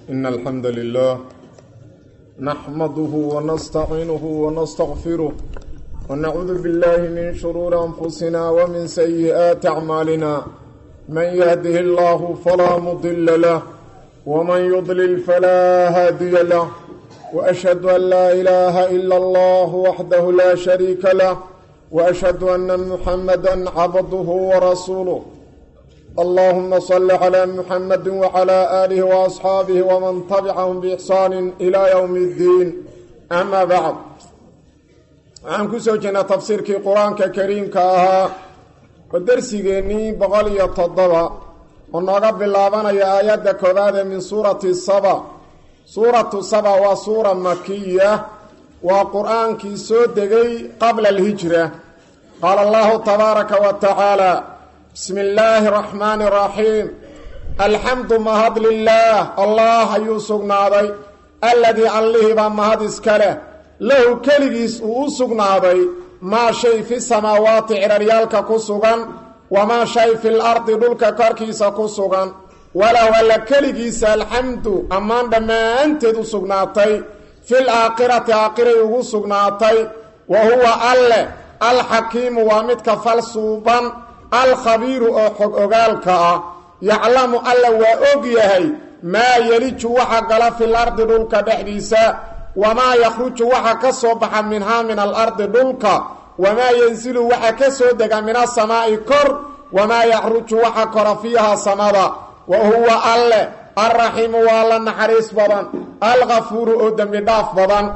إن الحمد لله نحمده ونستعينه ونستغفره ونعوذ بالله من شرور أنفسنا ومن سيئات أعمالنا من يهده الله فلا مضل له ومن يضلل فلا هادي له وأشهد أن لا إله إلا الله وحده لا شريك له وأشهد أن محمدا عبده ورسوله اللهم صل على محمد وعلى آله وأصحابه ومن تبعهم بإحسان إلى يوم الدين أما بعد عن كسوجنا تفسير كي قرآن كريم كاها ودرسيني بغالية الضبع ونقب اللابان يا آيات كذا من سورة الصبا سورة الصبا وسورة مكية وقرآن كي سودغي قبل الهجرة قال الله تبارك وتعالى بسم الله الرحمن الرحيم الحمد مهد لله الله يسقنادي الذي عليه بمهد اسكله له كلغيس وسقنادي ما شيء في السماوات عريالك كسغان وما شيء في الارض دلك كركيس كسغان ولا كلغيس الحمد امان دما انت سقناتي في الاخره اخره وسقناتي وهو الله الحكيم ومتك فلسوبان الخبير أوغالك يعلم الله وأوغيه ما يلج وحقل في الأرض دولك دحديسا وما يخرج وحكسوبح منها من الأرض دولك وما ينزل وحكسودك من السماء كر وما يخرج وحكر فيها سمدا وهو الله الرحيم والله النحريس بدن الغفور أدم داف بدن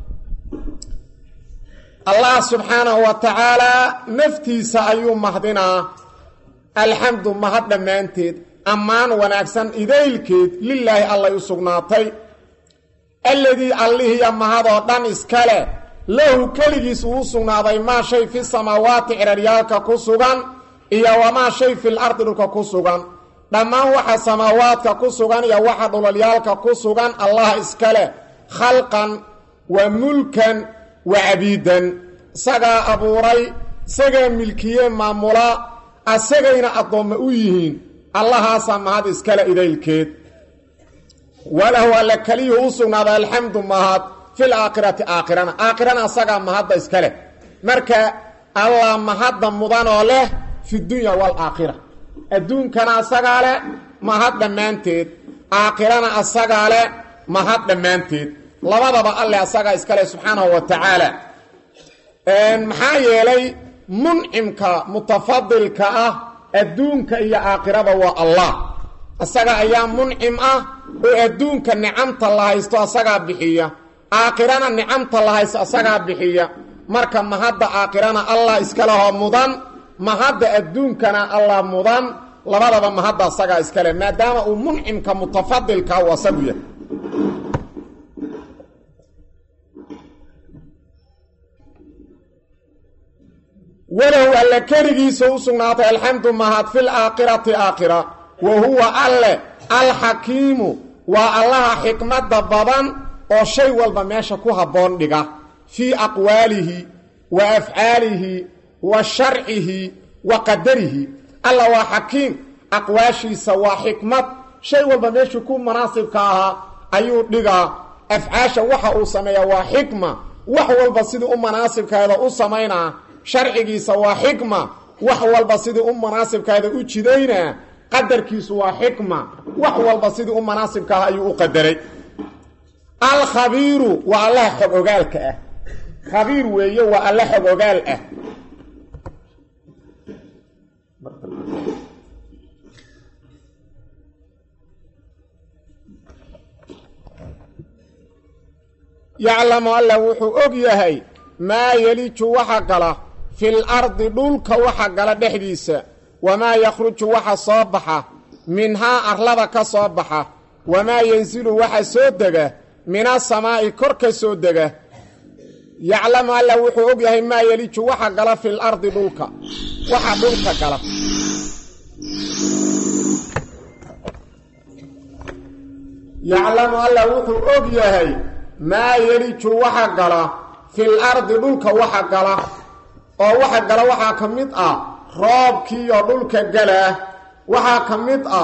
الله سبحانه وتعالى نفتيس أيوم مهدنا الحمد مهد مانتid أمان ونكسن إذيلكيد لله الله يسقناتي الذي الله يمهد ودن إسكاله له كلجيس وسقناتي ما شيء في السماوات عريالك كسغان إيا وما شيء في الأرض لك كسغان لما وحا سماواتك كسغان إيا وحا دولاليالك كسغان الله إسكاله خلقا وملكا وعبيدا سغا ابوري سغا ملكيه مامولا اسغينا اضم اويهين الله سماد اسكلا اليكيد وله لكليه وسنا الحمد مهد في الاخره اخرنا سغا مهد اسكلا marka الله مهد مدان له في الدنيا والاخره الدون كان اسغاله مهد دمانتيد اخرنا اسغاله مهد دمانتيد labadaba Allah asaga iskale subhanahu wa ta'ala maxaa yeelay mun'imka mutafaddilka ah adduunka iyo aakhirada waa Allah asaga ayaa mun'im ah oo adduunka nicamta la haysto asaga bixiya aakhirana nicamta la haysto asaga bixiya marka mahadda aakhirana Allah iskale oo mudan mahadda adduunkana Allah mudan labadaba mahadda asaga iskale maadaama uu mun'imka mutafaddilka waa sabiya وله ألا كرغيس وسغناته الحمد مهد في الآخرة آخرة وهو الله الحكيم والله حكمة بدن او شيء والبا ميشا كو هبون دغا في أقواله وأفعاله وشرعه وقدره الله هو حكيم أقواشي سوا حكمة شيء والبا ميشا كو مناسب كاها أيو دغا أفعاشا وحا او سميا وحكمة وحا والبا سيدي مناسب كاها او سمينا sharcigiisa waa xikma wax walba sidii u munaasibkaada u jidayna qadarkiisu waa xikma wax walba sidii u munaasibka ayuu u qadaray al khabiru wa allah xog ogaalka ah khabir weeye wa allah xog ogaal ah ya'lamu allah wuxuu og yahay ما يلج وحقله في الأرض دولك وحقله دحديسة وما يخرج وحصابحة منها أغلبك صابحة وما ينزل وحسودك من السماء كرك سودك يعلم الله وحقه ما يلج وحقله في الأرض دولك وحدولك قله يعلم الله وحقه ما يلج وحقله في الأرض دولك وحقله أو وحقله وحا كميد روبكي دولك قله وحا كميد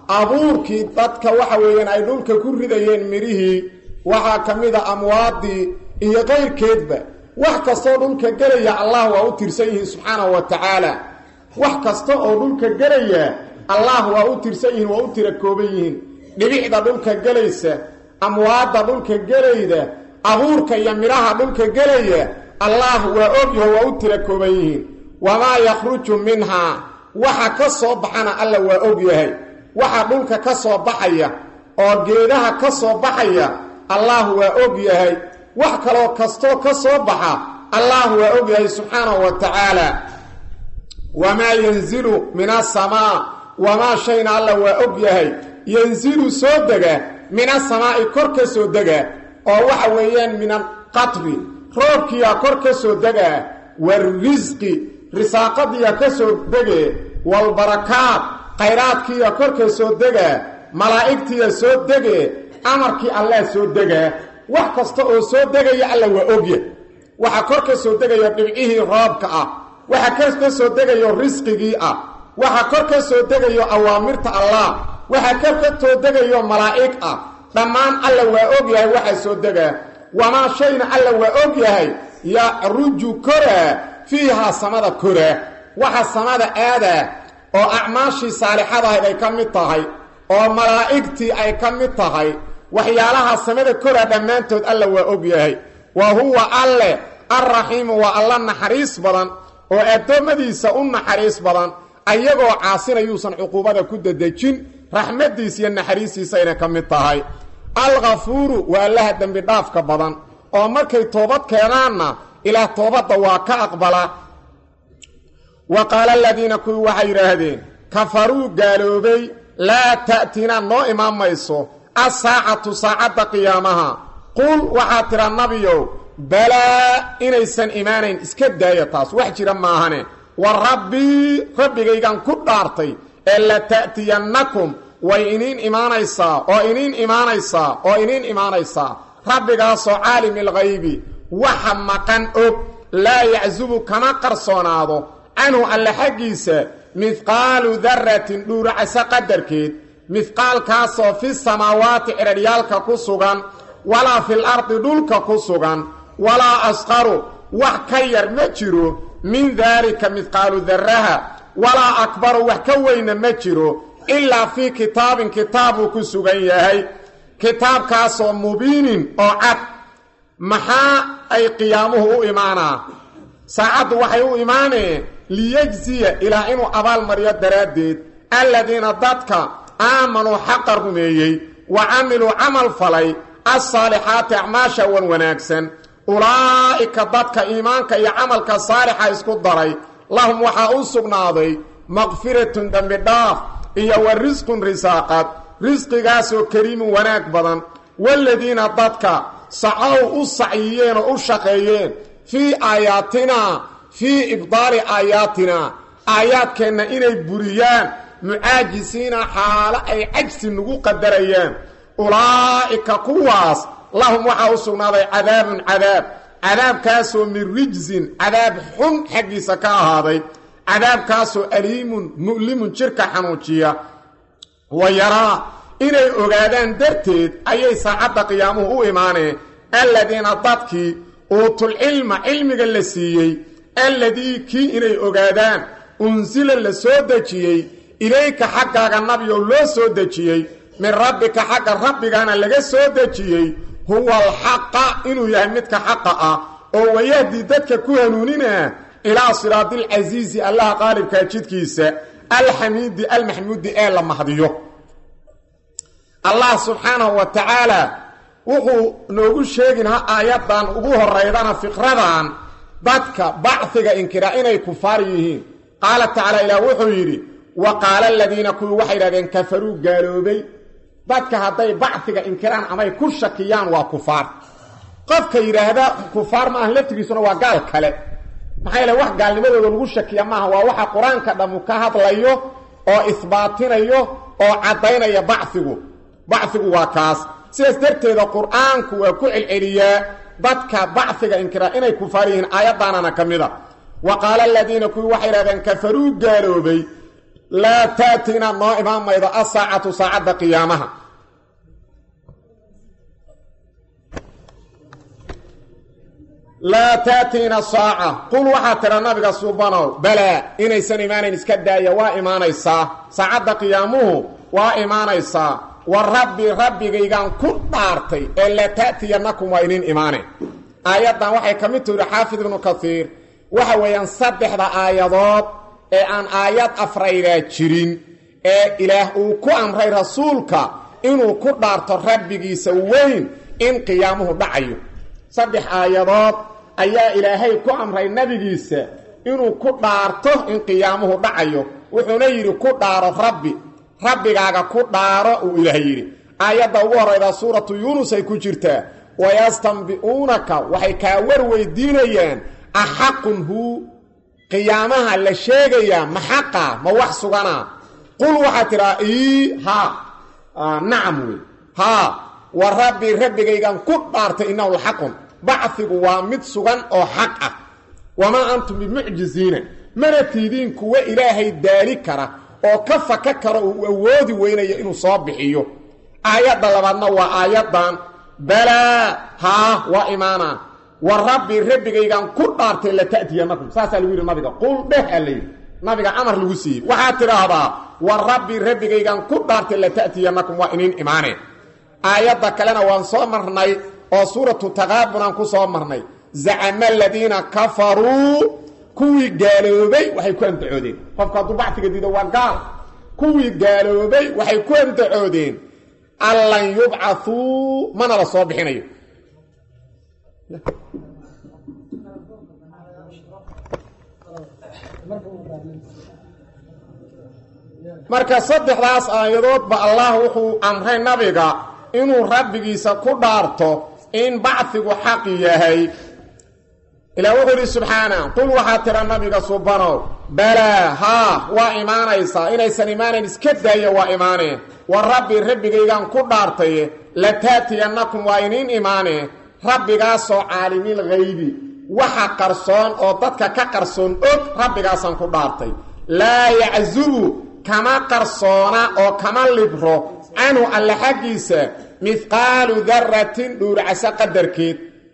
abuurkii dadka waxa weeyaan ay dhulka ku ridayeen mirihii waxaa ka mid a amwaadii iyo qayrkeedba wax kastoo dhulka gelaya allah waa u tirsan yihiin subxaanahu wa tacaala wax kasta oo dhulka gelaya allah waa u tirsan yihiin waa u tira kooban yihiin dhibicda dhulka gelaysa amwaadda dhulka gelayda abuurka iyo midhaha dhulka gelaya allah waa ogyahay waa u tira kooban yihiin wamaa yakhruju minhaa waxa ka soo baxana alla waa ogyahay waxa dhulka ka soo baxaya oo geedaha ka soo baxaya allah waa ogyahay wax kaloo kastoo ka soo baxa allah waa ogyahay subxaanahu wa tacaala wamaa yanzilu min asamaa wamaa shayna alla waa ogyahay yanzilu soo dega min asamaa'i kor ka soo dega oo waxa weeyaan min alqatri roobkiyaa kor ka soo degaa warisqi risaaqadiyaa ka soo degee walbarakaat khayraadkiiya kor ka soo degaa malaa'igtiya soo degee amarkii allah soo degaa wax kasta oo soo degaya alla waa ogya waxa kor ka soo degayo dhibcihii roobka ah waxa kor ka soo degayo risqigii ah waxa kor ka soo degayo awaamirta allah waxa kor ka soo degayo malaa'ig ah dhammaan alla waa ogyahay waxa soo degaa wamaa shayna alla waa ogyahay yacruju koraa fiihaa samada koraa waxa samada aadaa oo acmaashii saalixadahayd ay ka mid tahay oo malaa'igtii ay ka mid tahay waxyaalaha samada koraa dhammaantood alla waa ogyahay wa huwa alle arraxiimu waa alla naxariis badan oo addoommadiisa u naxariis badan ayagoo caasinayuusan cuquubada ku dadejin raxmaddiisa iyo naxariistiisa inay ka mid tahay alghafuuru waa allaha dembi dhaafka badan oo markay toobad keenaanna ilaah toobadda waa ka aqbala wa qaala aladiina kuwii waxay yidhaahdeen kafaruu gaaloobay laa ta'tinaa noo imaan mayso assaacatu saacadda qiyaamaha qul waxaa tidha nabiyow balaa inaysan imaanayn iska daaya taas wax jira maahane wa rabbii rabbigaygaan ku dhaartay ee la ta'tiyannakum way iniin imaanaysaa oo iniin imaanaysaa oo iniin imaanaysaa rabbigaasoo caalimi alghaybi waxa maqan og laa yaczubu kama qarsoonaado canhu alle xaggiisa mihqaalu daratin dhuuracasa qadarkeed mihqaalkaasoo fi samaawaati cidharyaalka ku sugan walaa fil ardi dhulka ku sugan walaa asqaru wax ka yar ma jiro min daalika mihqaalu daraha walaa akbaru wax ka weyna ma jiro ilaa fii kitaabin kitaabuu ku sugan yahay kitaabkaasoo mubiinin oo cad maxaa ay qiyaamuhu u imaanaa saacaddu waxay u imaaneen liyejziya ilaa inuu abaalmaryo daraaddeed alladiina dadka aamanuu xaqa rumeeyey wa camiluu camal falay alsaalixaati acmaasha wan wanaagsan ulaa'ika dadka iimaanka iyo camalka saalixa isku daray lahum waxaa u sugnaaday maqfiratun dembi dhaaf iyo wa risqun risaaqad risqigaasoo kariimun wanaag badan waaladiina dadka sacow u sacyiyeen oo u shaqeeyeen fii aayaatinaa fii ibdaali aayaatinaa aayaadkeenna inay buriyaan mucaajisiina xaalo ay cajsi nagu qadarayaan ulaa'ika kuwaas lahum waxaa u sugnaaday cadaabun cadaab cadaabkaasoo min rijsin cadaab xun xaggiisa ka ahaaday cadaabkaasoo aliimun mu'limun jirka xanuujiya wa yaraa inay ogaadaan darteed ayay saacadda qiyaamuhu u imaaneen alladiina dadkii uutulcilma cilmiga la siiyey alladii kii inay ogaadaan unsila la soo dejiyey ilayka xaggaaga nabiyow loo soo dejiyey min rabbika xagga rabbigaana laga soo dejiyey huwa alxaqa inuu yahay midka xaqa ah oo wayahdi dadka ku hanuuninaa ilaa siraadilcasiisi allaha qaalibkaa jidkiisa alxamiidi almaxmuudi ee la mahdiyo allah subxaanahu wa tacaala wuxuu noogu sheegin ha aayaddan ugu horaydana fikradan dadka bacfiga inkiraa inay kufaar yihiin qaala tacaala ilaah wuxuu yidhi wa qaala aladiina kuwii waxay yidhahdeen kafaruu gaaloobay dadka hadday bacfiga inkiraan amay ku shakiyaan waa kufaar qofka yidhaahda kufaar maaha laftigiisuna waa gaal kale maxaa yeele wax gaalnimadooda lagu shakiya maaha waa waxa qur-aanka dhammu ka hadlayo oo isbaatinayo oo caddaynaya bacfigu waa kaas sidaas darteeda qur-aanku waa ku celceliyaa dadka bacfiga inkiraa inay kufaar yihiin aayaddaanana ka mida wa qaala aladiina kuwii waxay yidhahdeen kafaruu gaaloobay laa ta'tina noo imaan maydo asaacatu saacadda qiyaamaha laa ta'tiina saaca qul waxaa tira nabiga subanow balaa inaysan imaanayn iska daaya waa imaanaysaa saacadda qiyaamuhu waa imaanaysaa wa rabbi rabbigaygaan ku dhaartay ee laa ta'tiyanakum waa inin imaaneen aayaddan waxay ka mid tuhi xaafid ibnu kaiir waxa weeyaan saddexda aayadood ee aan aayad afraydaa jirin ee ilaah uu ku amray rasuulka inuu ku dhaarto rabbigiisa weyn in qiyaamuhu dhacayo saddex aayadood ayaa ilaahay ku amray nabigiisa inuu ku dhaarto in qiyaamuhu dhacayo wuxuuna yidhi ku dhaaro rabbigaaga ku dhaaro uu ilaahay yidhi aayadda ugu horrayda suuratu yuunus ay ku jirtaa wayastanbi'uunaka waxay kaa warweydiinayaan axaqun huu qiyaamaha la sheegayaa ma xaqa ma wax suganaa qul waxaa tidhaa nacam wey haa wa rabbi rabbigaygan ku dhaartay innahu laxaqun bacfigu waa mid sugan oo xaq ah wamaa antum bimucjiziina mana tiidiin kuwa ilaahay daali kara oo ka faka kara uu awoodi weynaya inuu soo bixiyo aayadda labaadna waa aayaddan balaa haa waa imaanaa wa rabbi rabbigaygan ku dhaartay la ta'tiyanakum saasaa lagu yidhi nabiga qul dheh aa la yidhi nabiga amar lagu siiyey waxaad tidhaahdaa wa rabbi rabbigaygan ku dhaartay la ta'tiyanakum waa inin imaaneen aayadda kalena waan soo marnay oo suuratu taqaabunaan ku soo marnay zacama aladiina kafaruu kuwii gaaloobay waxay ku andacoodeen qofka hadduu bactiga diido waa gaal kuwii gaaloobay waxay ku andacoodeen allan yubcathuu mana la soo bixinayo marka saddexdaas aayadoodba allah wuxuu amray nabiga inuu rabbigiisa ku dhaarto in bacfigu xaq yahay ilaa wuxuu yidhi subxaana qul waxaa tira nabiga subanow balaa haa waa imaanaysaa inaysan imaanayn iska daaya waa imaaneen wa rabbi rabbigaygaan ku dhaartaye la ta'tiyanakum waa iniin imaaneen rabbigaasoo caalimil haybi waxa qarsoon oo dadka ka qarsoon og rabbigaasaan ku dhaartay laa yaczubu kama qarsoona oo kama libro canhu alle xaggiisa mihqaalu daratin dhuuracasa qadarkeed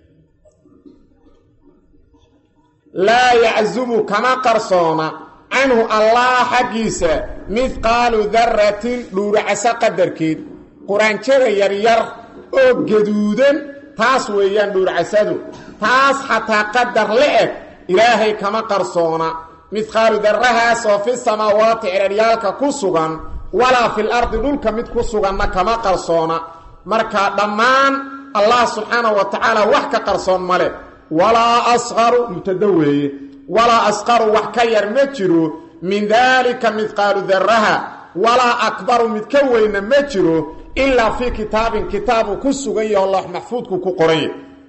laa yaczubu kama qarsoona canhu allah xaggiisa mihqaalu daratin dhuuracasa qadarkeed quraanjada yaryar oo gaduudan taas weeyaan dhuurcasadu taas xataa qadar la-eg ilaahay kama qarsoona mihqaalu darahaas oo fi samaawaati ciraryaalka ku sugan walaa fil ardi dhulka mid ku suganna kama qarsoona markaa dhammaan allah subxaanahu wa tacaala wax ka qarsoon male walaa asqaru mubtada weeye walaa asqaru wax ka yar ma jiro min daalika mihqaalu daraha walaa akbaru mid ka weyna ma jiro ilaa fii kitaabin kitaabu ku sugan yaho loox maxfuudku ku qoranya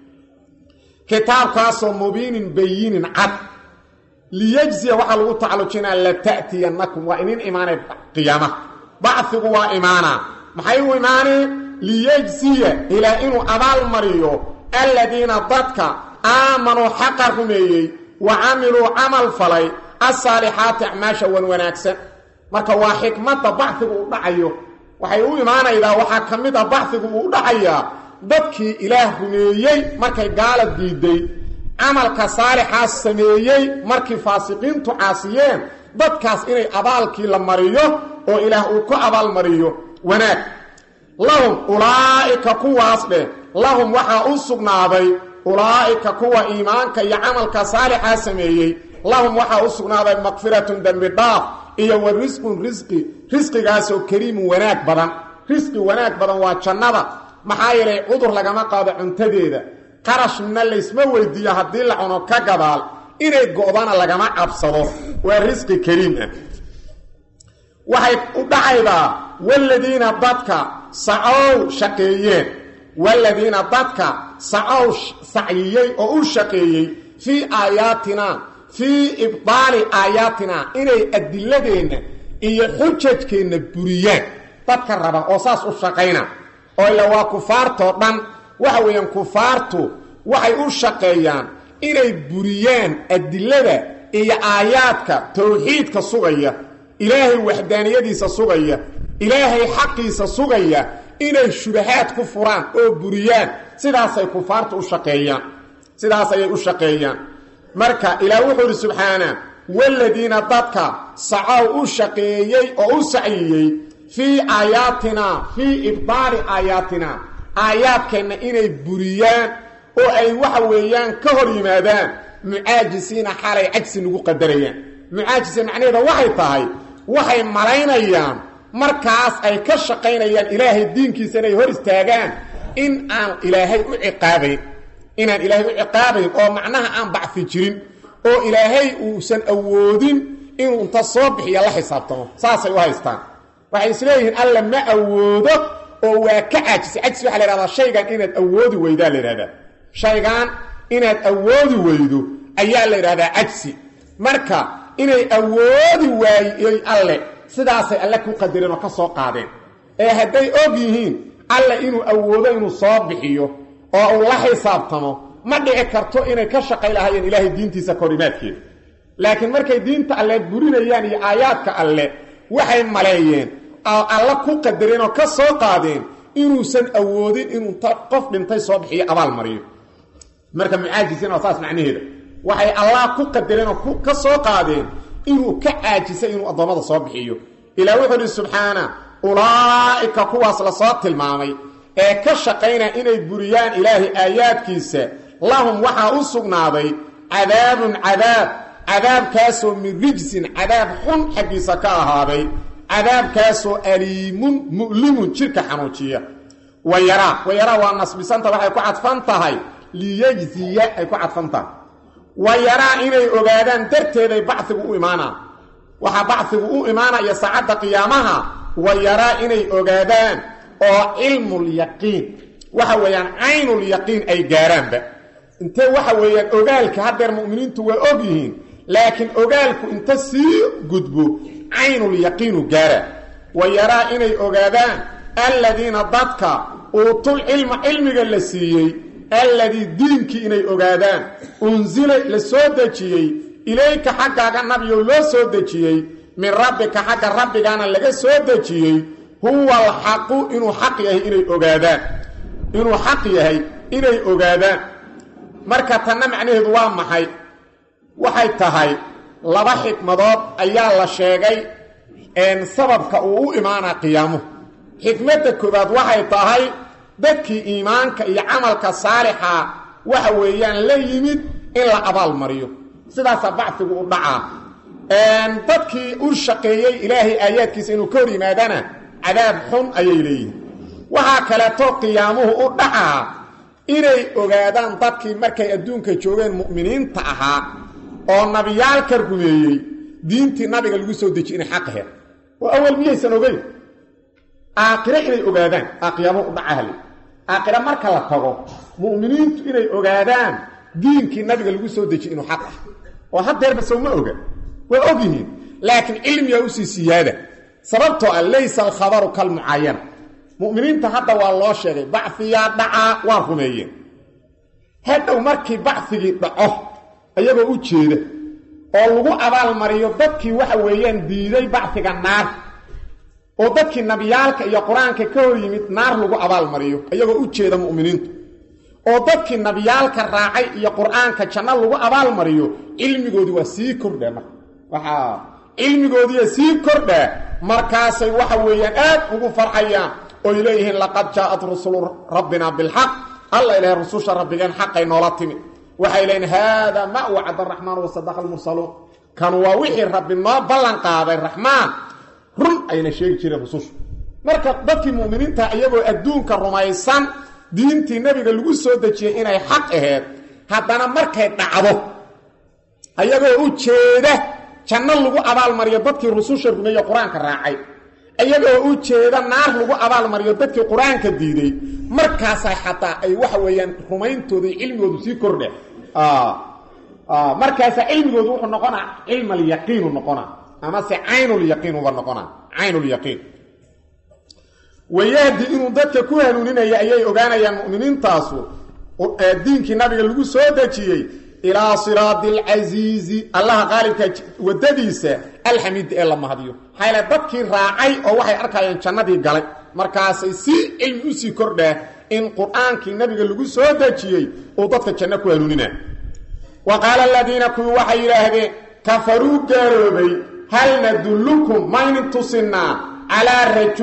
kitaabkaasoo mubiinin bayinin cad liyejziya waxaa lagu tacallujinaa la ta'tiyanakum waa inin imaanay qiyaamaha bacfigu waa imaanaa maxay u imaaneen liyejziya ilaa inuu abaal mariyo aladiina dadka aamanuu xaqa rumeeyey wa camiluu camal falay asaalixaati acmaasha wan wanaagsan marka waa xikmadda bacfigu u dhacayo waxay u imaanaydaa waxaa ka mid ah bacfigu uu dhacayaa dadkii ilaah rumeeyey markay gaala diiday camalka saalixaas sameeyey markii faasiqiintu caasiyeen dadkaas inay abaalkii la mariyo oo ilaah uu ku abaalmariyo wanaag lahum ulaa'ika kuwaas dheh lahum waxaa u sugnaaday ulaa'ika kuwa iimaanka iyo camalka saalixaa sameeyey lahum waxaa u sugnaaday maqfiratun dembi dhaaf iyo wa risqun risqigaasoo kariimun wanaag badan risqi wanaag badan waa jannada maxaa yeelay cudur lagama qaado cuntadeeda qarashna laysma weydiiyo haddii la cuno ka gadaal inay go'dana lagama cabsado waa risqi kariim ah waxay u dhacaydaa waladiina dadka sacow shaqeeyeen waladiina dadka sacow sacyiyey oo u shaqeeyey fii aayaatina fii ibdaali aayaatina inay adiladeenna iyo xujajkeenna buriyaan dadka raba oo saas u shaqayna oo ila waa kufaartoo dhan waxa weeyaan kufaartu waxay u shaqeeyaan inay buriyaan adilada iyo aayaadka tawxiidka sugaya ilaahay waxdaaniyadiisa sugaya ilaahay xaqiisa sugaya inay shubahaad ku furaan oo buriyaan sidaasay kufaartu u shaqeeyaan sidaas ayay u shaqeeyaan marka ilaah wuxuu subxaana walladina dadka sacaw u shaqeeyay oo u saciyay fi ayatina fi ibdaali ayatina ayaadkeena inay buriyaan oo ay waxa weeyaan ka hor yimaadaan mucaajisiina xalay cagsi lagu qadarayaan mucaajisiin macnaheedu waxay tahay waxay malaynayaan markaas ay ka shaqaynayaan ilaahay diinkiisa inay hor istaagaan in aan ilaahay u ciqaabayn inaan ilaahay u ciqaabayn oo macnaha aan bacfi jirin oo ilaahay uusan awoodin inuu inta soo bixiyo la xisaabtamo saasay u haystaan waxay isleeyihiin alla ma awoodo oo waa ka caajisay cajsi waxa la yidhahdaa shaygan inaad awoodi weydaa la yidhahdaa shaygan inaad awoodi weydo ayaa la yidhahdaa cajsi marka inay awoodi waayey alle sidaasay alle ku qadareen oo ka soo qaadeen ee hadday og yihiin alle inuu awoodo inuu soo bixiyo oo uu la xisaabtamo ma dhici karto inay ka shaqay lahaayeen ilaahay diintiisa korimaadkeeda laakiin markay diinta alle burinayaan iyo aayaadka alle waxay maleeyeen alla ku qadareen oo ka soo qaadeen inuusan awoodin inuu qof dhintay soo bixiyo abaal mariyo marka mucaajisiin oo saas macnaheeda waxay allah ku qadareen oo ka soo qaadeen inuu ka caajisay inuu adoomada soo bixiyo ilaa wuxuu subxaana ulaa'ika kuwaas la soo tilmaamay ee ka shaqayna inay buriyaan ilaahi aayaadkiisa lahum waxaa u sugnaaday cadaabun cadaabkaasoo min rijsin cadaab xun xaggiisa ka ahaaday cadaabkaasoo aliimun mu'limun jirka xanuujiya wayaraa waa nasbisanta waxay ku cadfan tahay liyajziya ay ku cadfan tahay wayaraa inay ogaadaan darteeday bacfigu u imaanaan waxaa bacfigu u imaanaya saacadda qiyaamaha wayaraa inay ogaadaan oo cilmulyaqiin waxa weeyaan caynulyaqiin ay gaaraanba intee waxa weeyaan ogaalka haddeer mu'miniintu waa og yihiin laakiin ogaalku inta sii gudbo caynulyaqiinu gaara wayaraa inay ogaadaan alladiina dadka uutul cilmiga la siiyey alladii diinkii inay ogaadaan unzila la soo dejiyey ilayka xaggaaga nabiyow loo soo dejiyey min rabbika xagga rabbigaana laga soo dejiyey huwa alxaqu inuu xaq yahay inay ogaadaan marka tanna macnaheedu waa maxay waxay tahay laba xikmadood ayaa la sheegay sababka uu u imaanaa qiyaamuhu xikmadda koobaad waxay tahay dadkii iimaanka iyo camalka saalixa waxa weeyaan la yimid in la abaal mariyo sidaasaa bacfigu u dhacaa dadkii u shaqeeyey ilaahay aayaadkiisa inuu ka hor yimaadana cadaab xun ayay leeyihiin waxaa kaleeto qiyaamuhu u dhacaa inay ogaadaan dadkii markay adduunka joogeen mu'miniinta ahaa oo nabiyaalka rumeeyey diintii nabiga lagu soo dejiye inay xaq aheed oo awal miyaysan ogeyn aakhire inay ogaadaan qiyaamuhu u dhacahale aakhire marka la tago mu'miniintu inay ogaadaan diinkii nabiga lagu soo dejiye inuu xaq ah oo haddeerba sow ma oga waa og yihiin laakiin cilmigaa usii siyaada sababtoo ah laysa alkhabaru kalmucaayana mu'miniinta hadda waa loo sheegay bacfiyaa dhacaa waa rumeeyeen hadhow markii bacfigii dhaco ayagoo u jeeda oo lagu abaalmariyo dadkii waxa weeyaan diiday bacfiga naar oo dadkii nabiyaalka iyo qur-aanka ka hor yimid naar lagu abaalmariyo ayagoo u jeeda mu'miniintu oo dadkii nabiyaalka raacay iyo qur-aanka janno lagu abaalmariyo cilmigoodii waa sii kordhaa marka cilmigoodii sii kordhaa markaasay waxa weeyaan aad ugu farxayaan oo ilayhiin laqad jaa'at rusulu rabbina bilhaq alla ilaahay rususha rabbigan xaqay noola timi waxay leeyeen hada ma wa'ada arrahman wa sadaqa almursalun kan waa wixii rabbi noo ballan qaaday rahmaan run ayna sheegi jireen rususha marka dadkii mu'miniinta ayagoo adduunka rumaysan diintii nabiga lagu soo dejiyay inay xaq aheed haddana markay dhacdo ayagoo u jeeda janno lagu abaalmariyo dadkii rususha rumeeyay qur-aanka raacay ayagoo u jeeda naar lagu abaalmariyo dadkii qur-aanka diiday markaasay xataa ay waxa weeyaan rumayntooda iyo cilmigoodu sii kordhe markaasaa cilmigoodu wuxuu noqonaa cilm alyaqiinu noqonaa amase caynulyaqiin uba noqonaa caynulyaqiin wayahdi inuu dadka ku hanuuninaya ayay ogaanayaan mu'miniintaasu diinkii nabiga lagu soo dejiyey إلى صراط العزيز الله غالبك ودديسة الحميد إلا مهديو حيلا بدكي راعي أو وحي أركاين جنة قالي مركاسي سي المسي كرده إن قرآن كي النبي قال لقو سوداكي وضدك جنة كوالوننا وقال الذين كوا وحي لهذه كفروا قالوا هل ندلكم ما ينتصنا على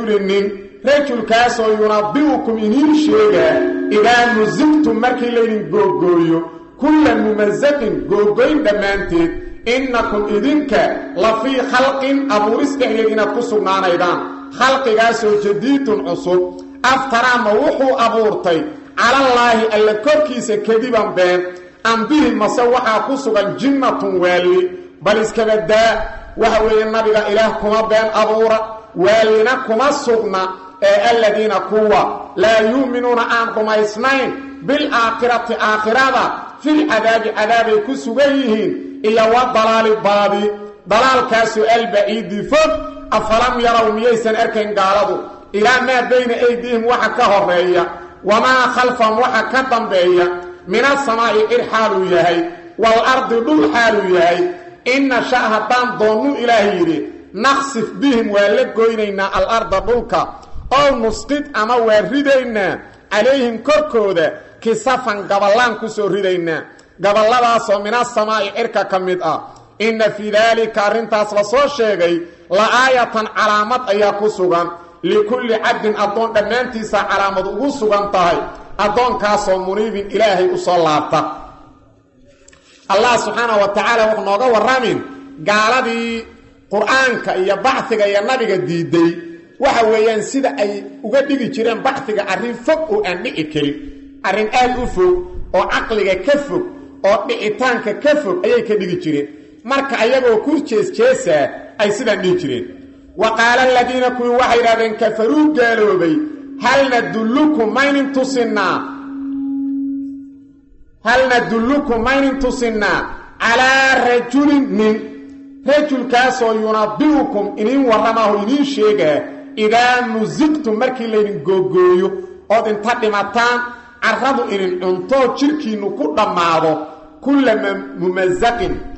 رجل كاسو ينبئكم إنين شيئا إذا مزقتم مركي لين قوقويو كل ممزق قوقوين دمانتك إنكم إذنك لفي خلق أبو رسك إلينا كسرنا أيضا خلق كاسو جديد عصب أفترى موحو أبورتي على الله ألا كركيس كذبا بين أم به مسوحا كسرا جنة والي بل اسكبدا وهو النبي إلهكم بين أبورا والينكم السغنا الذين كوا لا يؤمنون أنكم إسمين بالآخرة آخرة في العذاب كسوغيهين إيا والضلال البادي ضلال كاسو البعيد فوق أفلم يروا ميسان أركن قالوا إلى ما بين أيديهم وحكه الرئية وما خلفهم وحكتهم بأية من السماء إرحال يهي والأرض دول حال يهي إن شاهدان ضنوا إلهي نخسف بهم ولقوينينا الأرض دولك أو نسقط أما وردينا عليهم كركودة كسفا قبلان كسو ردينا قبلان من السماء إركا كمدأ إن في ذلك أرنتاس لصور شيغي لآية علامات أياكو سوغان لكل عبد أدون دمانتيسا علامات أغو سوغان طهي أدون كاسو منيب إلهي أصلاتا الله سبحانه وتعالى وقنوغا والرامين قال دي قرآنك إيا بعثك إيا نبيك ديدي waxa weeyaan sida ay uga dhigi jireen baxtiga arin fog oo aan dhici karin arin aad u fog oo aqliga ka fog oo dhicitaanka ka fog ayay ka dhigi jireen marka ayagoo ku jeesjeesa ay sida dhigi jireen waqala alladina ku waxayraadeen kafaru gaaloobay hal nadullukum maynin tusinna ala rajulin min rajul kaasoo yunabbiukum inin waramahu inin sheega إذا مزقتم مركي لين غوغويو او انت دماتان عرضوا إن انتو شركي نكو دماغو كل ممزق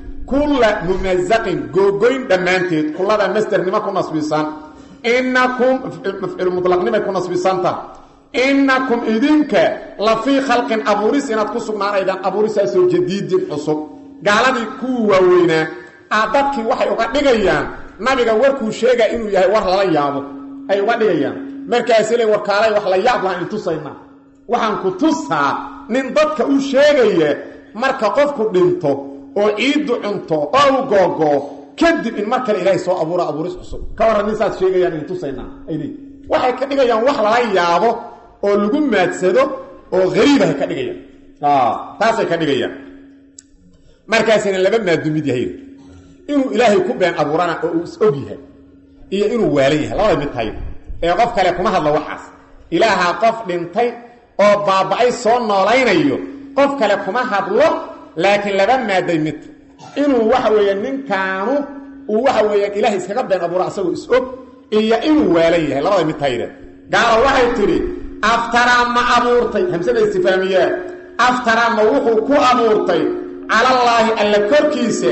غوغوين دمانتيد كل هذا مستر نما كون نسبيسان إنكم المطلق نما كون نسبيسان إنكم إذنك لفي خلق أبوريس إناتكو سبنان أيضا أبوريس أسو جديد حصب قالني كوا وينا أعدادك وحي أقدقيان nabiga warku sheega inuu yahay war la yaabo ay wadiyaan markaas ilay warkaalay wax la yaab waan tusayna waxaan ku tusaa nin dadka uu sheegay marka qofku dhinto oo ciidu cunto oo googo kadib in marka ilaahay soo abuuris cusub ka waran insaad sheegayaan in tusayna ayni waxay ka dhigayaan wax la yaabo oo lagu maadsado oo gariib ah ka dhigayaan taasay ka dhigayaan markaas in laba maadumid yahay inuu ilaahay ku been abuurana oo uu og yahay iyo inuu waalayahay labada mid tahay ee qof kale kuma hadlo waxaas ilaaha qof dhintay oo baabay soo noolaynayo qof kale kuma hadlo laakiin laba maaday mid inuu waxa weeyaan ninkaanu uu waxa weeyaan ilaahay iskaga been abuura asagoo is og iyo inuu waalayahay labada mid tahay gaar waxay tiri aftara ma abuurtay hamsada istifaamiya aftara ma wuxuu ku abuurtay ala allah alla korkiisa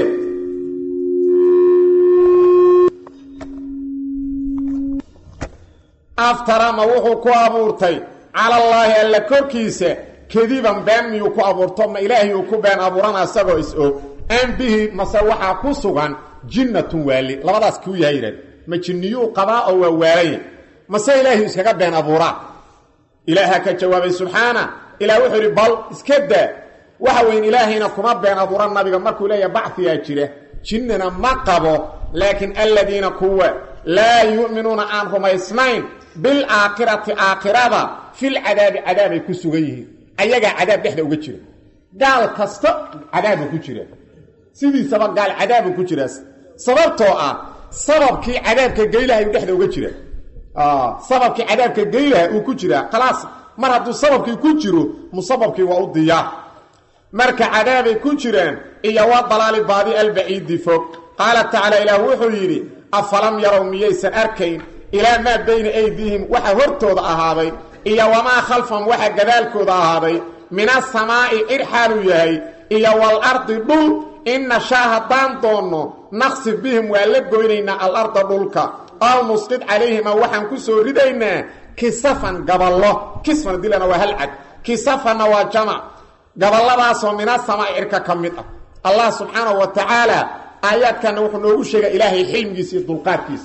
aftara ma wuxuu ku abuurtay ala allah alla korkiisa kadiban been miyuu ku abuurto ma ilaahay uu ku been abuurana asagoo is og an bihi mase waxaa ku sugan jinnatun waali labadaas ku yahay ma jinniyuu qabaa oo waa waalay mase ilaahay iskaga been abuura ilaaha ka jawaabay subhana ilaa wuxuu yiri bal iska daa waxa weyn ilaahayna kuma been abuuran nabiga markuu leeyahay bacfiya jira jinnana ma qabo laakin alladina kuwa la yu'minuna an hum ismain بالآخرة آخرة في العذاب عذاب كسوغيه أيها عذاب دحده uga jira قال كسته عذاب ku jira sidii sabab قال عذاب ku jira sababtoo ah sababkii cadaabka geelahay dexda uga jira sababkii cadaabka geelahay uu ku jira khalaas mar hadduu sababkii ku jiro musababkii waa u diyaa marka cadaabay ku jiraan iyo waa dalaali baadi albaciid fog qaala ta'ala ilaahu wuxuu yiri afalam yaraw miyaysan arkayn إلى ما بين أيديهم وحا هرتوض أهاضي إيا وما خلفهم وحا قذالكوض أهاضي من السماء إرحالوا يهي iyo wal ardi dhul inna shaahadan doono naqsib bihim wala goynayna al arda dhulka aw nusqid alayhim waxan ku soo ridaynaa kisafan gaballo kisfan dilana waa hal ad kisafan waa jama gabaladaas oo mina sama irka kamid ah Allah subhanahu wa ta'ala ayadkan wuxuu noogu sheegay ilaahay xilmigiisa iyo dulqaadkiisa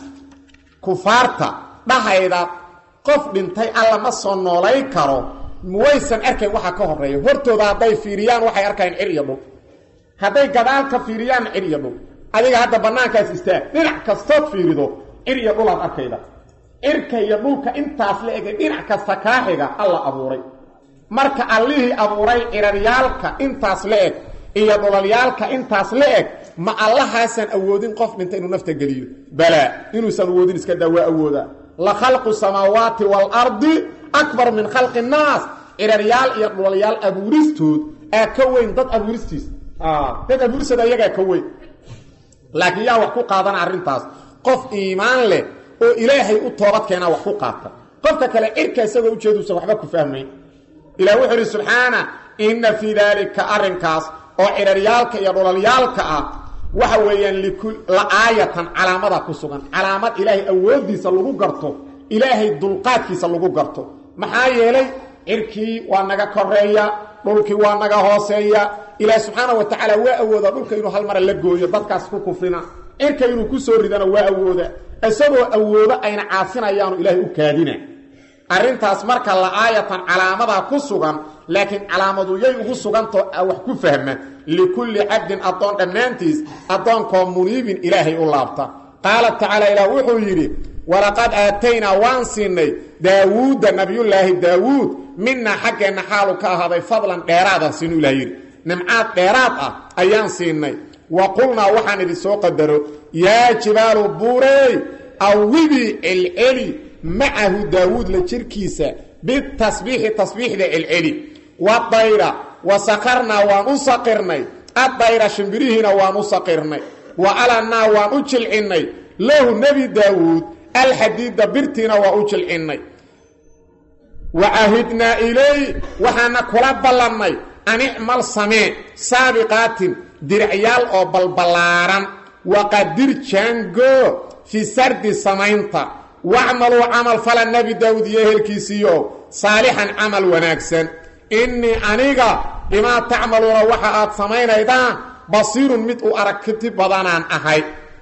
kufaarta dhahayda qof dhintay alla ma soo noolay karo muwaysan arkay waxa ka horeeyo hortooda haday fiiriyaan waxay arkayaan cir iyo dhul haday gadaal ka fiiriyaan cir iyo dhul adiga hadda banaankaas istaag dhinac kastood fiirido cir iyo dhul aad arkayda cirka iyo dhulka intaas la eg dhinac kasta ka xiga alla abuuray marka allihii abuuray ciraryaalka intaas la eg iyo dhulalyaalka intaas la eg ma allahaasan awoodin qof dhinta inuu nafta galiyo bala inuu san awoodin iska dawaa awooda la khalqu samawati wal ardi akbar min khalqi an-nas ciraryal iyo dhulalyal abuuristood ka weyn dad abuuristiis dad abuursada iyaga ka weyn laakiin yaa wax ku qaadan arintaas qof iimaan leh oo ilaahay u toobad keena wax ku qaata qofka kale cirka isagoo u jeedusa waxba ku fahmay ilaahu wuxuu subhanahu inna fi dhalika arinkaas oo ciraryaalka iyo dhulalyaalka waxa weeyaan la aayatan calaamada ku sugan calaamad ilaahay awoodiisa lagu garto ilaahay dulqaadkiisa lagu garto maxaa yeelay cirkii waa naga koreeya dhulkii waa naga hooseeya ilaahay subhanahu wa ta'ala waa awooda dhulka inuu hal mar la gooyo dadkaas ku kufrina cirka inuu ku soo ridana waa awooda asagoo awooda ayna caasinayaan ilaahay u kaadina arintaas marka la aayatan calaamada ku sugan laakiin calaamadu yay ugu suganto wax ku fahma likulli abdin adon dhamantis adon ko munibin ilaahi u laabta qala ta'ala ila wuxuu yiri walaqad aatayna wansinay daawud nabiyullaahi daawud minna haqqana halu ka haday fadlan dheeraada sinu ilaahi nimcaad dheeraad ayaan siinay wa qulna waxaan idin soo qadaro ya jibalu buray awibi al-ali معه داود لجركيسة بالتسبيح تسبيح العلي والطيرة وسقرنا ونسقرنا الطيرة شمبريهنا ونسقرنا وعلنا ونجلعنا له نبي داود الحديد برتنا ونجلعنا وعهدنا إليه وحنا كلاب لنا أن اعمل سماء سابقات درعيال أو بلبلارا وقدر جانجو في سرد سماينتا واعملوا عمل فلا النبي داود يهلكيسيو صالحا عمل وناكسا إني أنيقا بما تعملون وحاات سمين أيضا بصير متء أركتب بدانان أحي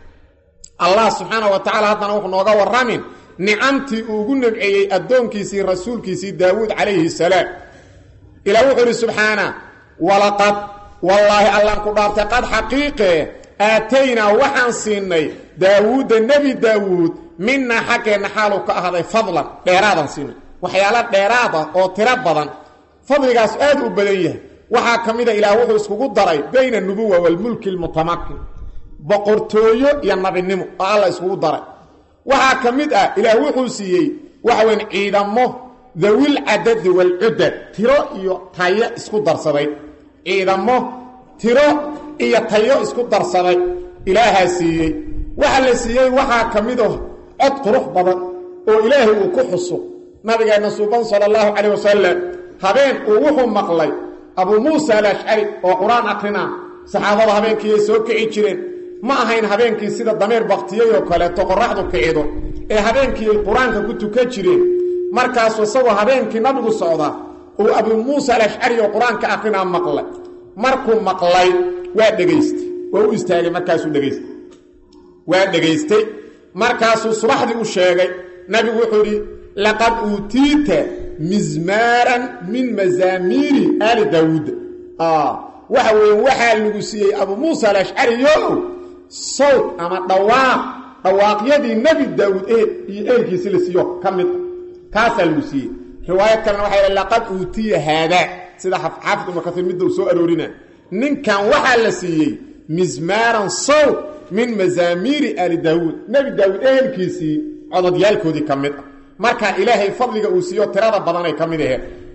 الله سبحانه وتعالى هذا نوح نوغا والرامين نعمتي أغنب أي أدون كيسي رسول كيسي داود عليه السلام إلى وحر سبحانه ولقد والله الله قدرت قد حقيقة آتينا وحن سيني داود النبي داود منا حكينا حالو كأهدي فضلا ديرادا سينا وحيالات ديرادا او تربضا فضلقاس آد أبديه وحا كميدا إلى وحو اسكو داري بين النبوة والملك المتمكن بقرتويو ينبي النمو الله اسكو داري وحا كميدا إلى وحو سيي وحوين عيدامو ذوي العدد والعدد تيرو إيو تايا اسكو دارسبي عيدامو تيرو إيو تايا اسكو دارسبي إلها سيي وحا سيي وحا كميدا عد قروح بضا وإلهي وكحصو نبينا سبحانه صلى الله عليه وسلم هبين ووحو مقلي أبو موسى الأشعري وقرآن أقرنا صحابة هبين كي يسوك عيجرين ما هين هبين كي سيدة ضمير بغتية وكالة تقرحدو كعيدو هبين كي القرآن كنتو كجرين مركز وصوى هبين كي نبغو الصعودة وأبو موسى الأشعري وقرآن كأقرنا مقلي مركو مقلي وادقيست وهو استهالي مركزو دقيست وادقيستي markaasuu subaxdii u sheegay nabigu wuxuu yiri laqad uutiita mizmaran min mazamiri ali daawud waxa weyn waxa lagu siiyay abu muusa al-ash'ari sawt ama dhawaaqyadii nabi daawud iyo eelkiisa la siiyo kamid kaas lagu siiyay riwaayad kalena waxa laqad uutiya hada sida xafid makathir mid soo aroorina ninkan waxa la siiyay mizmaran sawt من مزامير آل داود نبي داود أهل كيسي عضد يالكودي كمد مركا إلهي فضلك أوسيو تراد بداني كمده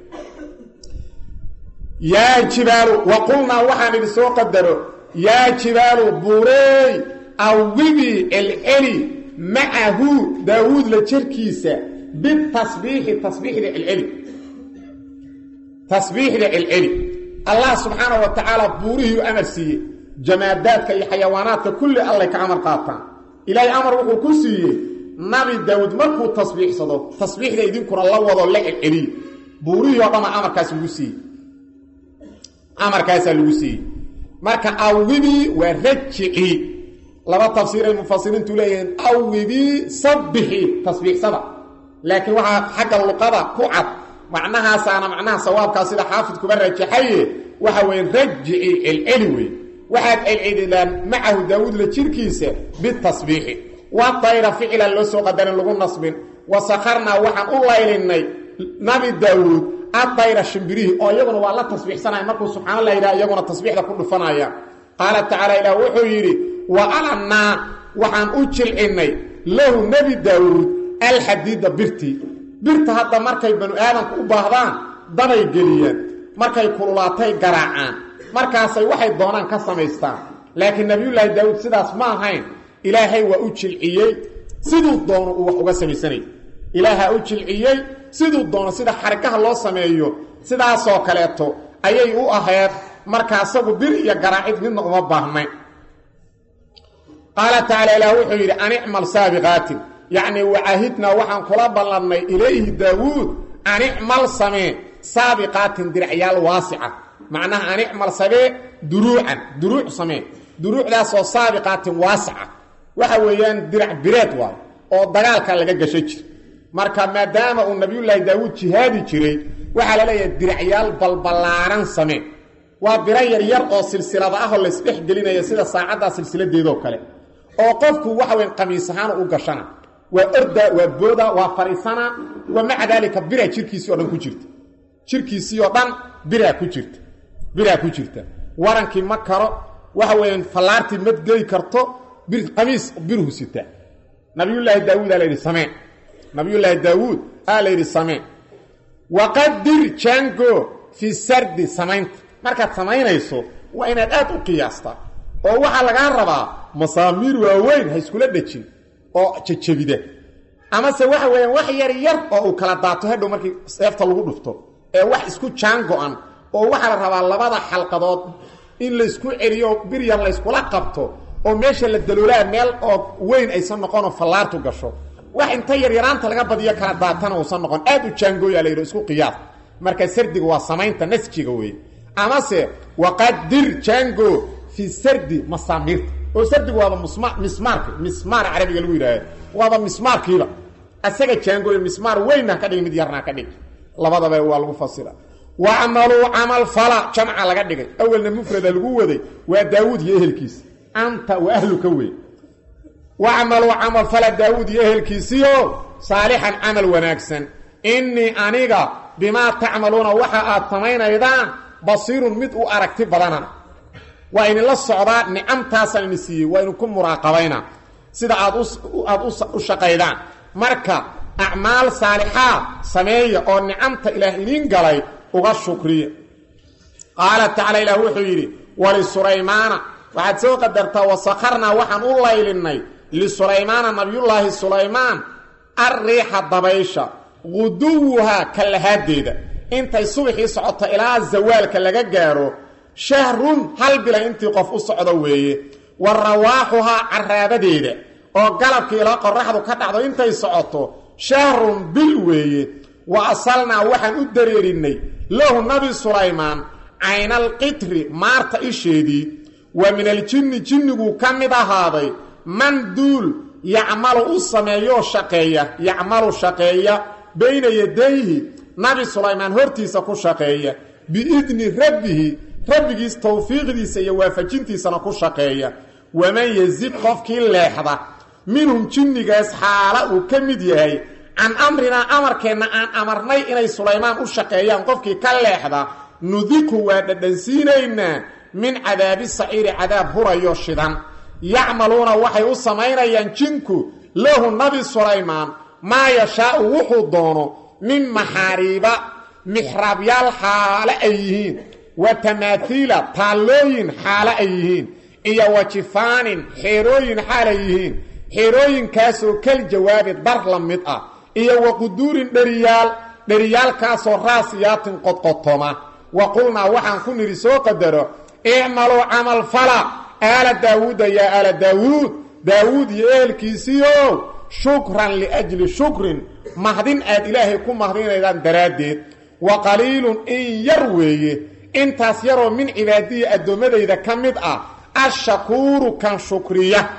يا جبال وقلنا وحن بسوق الدرو يا جبال بوري أوبي العلي معه داود لتركيسة بالتصبيح التصبيح للعلي تصبيح للعلي الله سبحانه وتعالى بوريه أمر سيه جمادات كي حيوانات كل الله كأمر قاطع إلهي أمر وكسيه نبي داود مركو تصبيح صدق تصبيح ذا يدينكر الله وضع الله العلي بوريه وضع أمر كاس لوسيه أمر كاس لوسيه مركا أوبي ورجعي لما تفسير المفسرين تقولين أوبي صبحي تصبيح صبح لكن واحد حق اللقطة كعب معناها سانا معناها صواب كاسيده حافظ كبر رجحيه waxa way rajci al-alwi waxaad al-idlan macahu daawud la jirkiisa bitasbiih wa tayra fi'la loo soo qadarin lagu nasbin wa sakharna waxaan u laylinay nabi daawud at-tayra shimbirihi oo iyaguna waa la tasbiixsanay markuu subhanallahi ila iyaguna tasbiixda ku dhufanaya qala ta'ala ila wuxuu yiri wa alanna waxaan u jilcinay lahu nabi daawud al-hadid birta hadda markay banu aadamku u baahdaan dabay geliyeen markay kululaatay garaacaan markaasay waxay doonaan ka samaystaan laakiin nabiyullaahi daawud sidaas ma ahayn ilaahay waa u jilciyay sidoo doono uu wax uga samaysanay ilaaha u jilciyay sidoo doono sida xarkaha loo sameeyo sidaas oo kaleeto ayay u ahayd markaasagu bir iyo garaacid midna uma baahnay qala ta'ala ila wuxuu yiri ani'mal sabiqatin يعني وعهدنا وحن قلبا لنا إليه داود أن اعمل سمي سابقات درعيال واسعة معناها أن اعمل سمي دروع سمي دروع لا سابقات واسعة وحويان درع بريد واي oo dagaalka laga gashay jir marka maadaama uu nabi ilaahay daawud jihaadi jiray waxa la leeyahay diracyaal balbalaaran samee waa bira yar oo silsilada ah oo la isdhex gelinayo sida saacada silsiladeedo kale oo qofku waxa weyn qamiis ahaan u gashana وأردا وبودا وفريسانا ومع ذلك برا جيركيسي ودان كجيرت جيركيسي ودان برا كجيرت ورانكي مكرو waxa weyn falaarti mad gali karto bir qamiis biruhu sita nabiyullaahi daawud alayhi samee nabiyullaahi daawud alayhi samee waqadir jango fi sardi samaynta markaad samaynayso waa inaad aad u qiyaasta oo waxa laga rabaa masaamir waaweyn ha iskula dhajin oo jajabida ama se waxa weeyaan wax yar oo uu kala daato hadhow markii seefta lagu dhufto ee wax isku jaango'an oo waxa la rabaa labada xalqadood in la isku celiyo bir yar la isku la qabto oo meesha la daloolaa meel oo weyn aysan noqon oo falaartu gasho wax inta yaraanta laga badiyo kala daatana oo san noqon aad u jaangooya leeyo isku qiyaas marka sardiga waa samaynta nasjiga weey ama se waqadir jango fi sardi masamir oo sardigu waa mismaar carabiga lagu yiraahdo waa mismaarkiiba asaga jango iyo mismaar weyna ka dhig mid yarna ka dhig labadaba waa lagu fasira wa amalu amal fala jam'a laga dhigay awalna mufrada lagu waday waa daawud iyo ehelkiis anta wa ahluka way wa amalu amal fala daawud iyo ehelkiisiyo salihan amal wanaagsan inni aniga bima ta'maluna waxa aad samaynaydan basirun mid u aragti badana waa in la socdaa ni'amtaasan nisiye waa in ku muraaqabayna sida aad u shaqaydaan marka a'maal saaliha sameeyo oo ni'amta ilaahay idin galay uga shukriye qala ta'ala ilahu wuxuu wa li sulaymaana waxaad soo qadartaa wasakharna waxaan u laylinay li sulaymaana nabiyullaahi sulaymaan arriiha dabaysha guduha kalahadeeda intay subaxii socoto ilaa zawaalka laga gaaro shahrun hal bila intii qof u socdo weeye warawaahuha arabadeeda oo galabkii ila qorraxdu ka dhacdo intay socoto shahrun bil weeye wa asalna waxaan u dareerinay lahu nabi sulaymaan aynal qitri maarta isheedii wa min aljinni jinnigu kamid ahaaday man duul yacmalu u sameeyo shaqeeya bayna yadayhi nabi sulaymaan hortiisa ku shaqeeya biidni rabbigiis tawfiiqdiisa iyo waafajintiisana ku shaqeeya waman yazid qofkii leexda minhum jinnigaas xaala uu ka mid yahay can amrina amarkeenna aan amarnay inay sulaymaan u shaqeeyaan qofkii ka leexda nudiku waa dhadhansiinaynaa min cadaabi saciiri cadaab hurayo shidan yacmaluuna waxay u samaynayaan jinku lahu nabi sulaymaan maa yashaau wuxuu doono min maxaariiba mixraabyaal xaale ay yihiin wa tamaathiila taallooyin xaale ay yihiin iyo wajifaanin xeerooyin xaale ay yihiin xeerooyinkaasoo kal jawaabi dar la mid ah iyo waquduurin dheriyaalkaasoo raasiyaatin qodqotoma وقلنا وحن كن رسوق قدره اعملوا عمل فلا آل داود يا آل داود يا آل كيسيو شكرا لأجل شكر مهدين آد إلهي كن مهدين إذن دراديد وقليل إن يروي انت يروا من عبادية الدومدة إذا كمد الشكور كان شكرية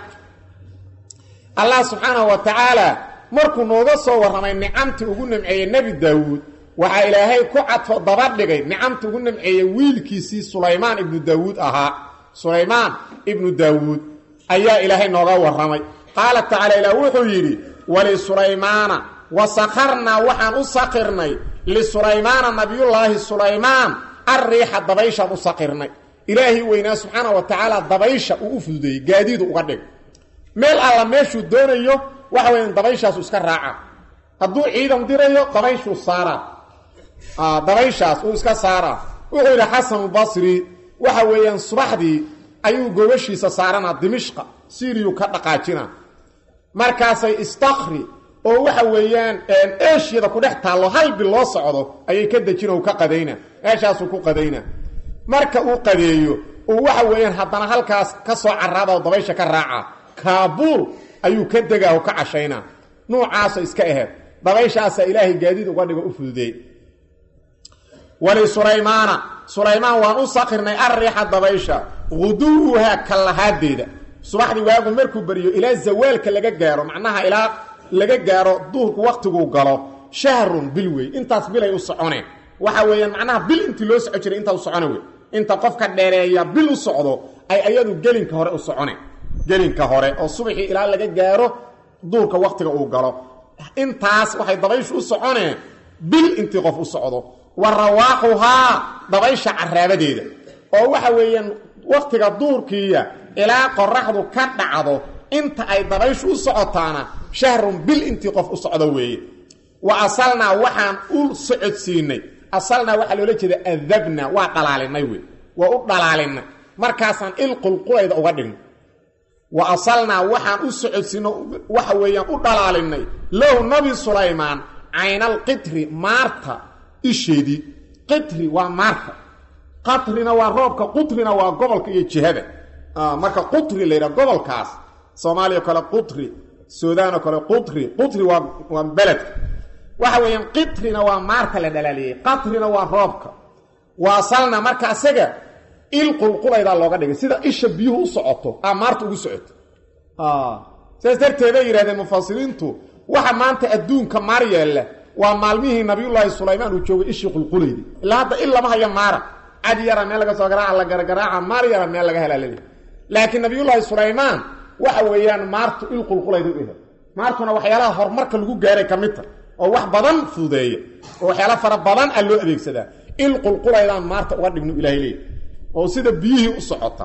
الله سبحانه وتعالى مركو نوغا صورنا نعمتي ugu nimceeyay nabi daawud waxa ilaahay ku cadfo dabadhigay ni'amtu ugu nimceeyay wiilkiisii Suleymaan ibn Daawud ahaa Suleymaan ibn Daawud ayaa ilaahay nooga waramay qaala ta'ala ila wuxuu yiri wali Suleymaana wasakharna waxaan u saqirnay li Suleymaana nabiyullaahi Suleymaan arriiha dabaysha u saqirnay ilaahi weyna subhanahu wa ta'ala dabaysha u fududay gaadiid uga dhig meel alla meeshu doonayo waxa weyn dabayshaas iska raaca haduu ciidan dirayo dabayshu saara dabayshaas uu iska saara wuxuu yiri Xasan Basri waxa weeyaan subaxdii ayuu gobashiisa saarana Dimishqa Siriyu ka dhaqaajina markaasay istakhri oo waxa weeyaan eeshiyada ku dhex taalo hal bil loo socdo ayay ka dajino ka qadayna eeshaas ku qadayna marka uu qadeeyo oo waxa weeyaan hadana halkaas ka soo carrada dabaysha ka raaca Kaabul ayuu ka degaa oo ka cashayna noocaas iska aheed dabayshaas ilaahi gaadiid uga dhigo u fududeey wali Suleymaan waan u saqirnay arriiha dabaysha guduha kalahadeeda subaxdii waagu markuu bariyo ilaa zawaalka laga gaaro macnaha ilaa laga gaaro duhurku waqtigu galo shahrun bilway intaas bilay u soconeen waxa weeyaan macnaha bil intii loo soco jiray inta u soconay inta qofka dheereeya bil u socdo ay ayadu gelinka hore u soconeen gelinka hore oo subaxii ilaa laga gaaro duurka waqtiga uu galo intaas waxay dabayshu u soconeen bil intii qof u socdo warawaaxuha dabaysha caraabadeeda oo waxa weeyaan waqtiga duurkiya ilaa qoraxdu ka dhacdo inta ay dabayshu u socotaana shahrun bil intii qof u socdo weeye wa asalna waxaan u socodsiinay asalna waxa loo jeedaa adabna waa dhalaalinay weey waa u dhalaalinay markaasaan ilqulqulayda uga dhigno وأصلنا وحان أسعدسنا وحويان أدلالنا له نبي سليمان عين القطر مارتا إشيدي قطر ومارتا قطرنا وروبك قطرنا وقبلك يجهده marka qutri leeyahay gobolkaas Soomaaliya kala qutri Suudaan kala qutri waa balad waxa weeyaan qitrina waa marka la dhalaaliyay qatrina waa roobka waasalna marka asaga il qulqulayda looga dhigay sida isha biyuhu u socoto amarta ugu socoto saasdarteeda yiraahdeen mufassiriintu waxa maanta adduunka Maryalla waa maalmihii nabiyullaahi Suleymaan uu joogay ishi qulqulaydi ilaa hadda ilaa ma haya mara adiyara meel laga soo garaaca la gargaraaca Maryalla meel laga helaalay laakiin nabiyullaahi Suleymaan waxa weeyaan maartu il qulqulaydi u yahay maartuna waxyaalaha horumarka lagu gaaray kamidta oo wax badan fuudeeyo oo waxyaalaha fara badan loo adeegsadaa il qulqulaydan maarta uga dhigno ilaahay oo sida biyihii u socota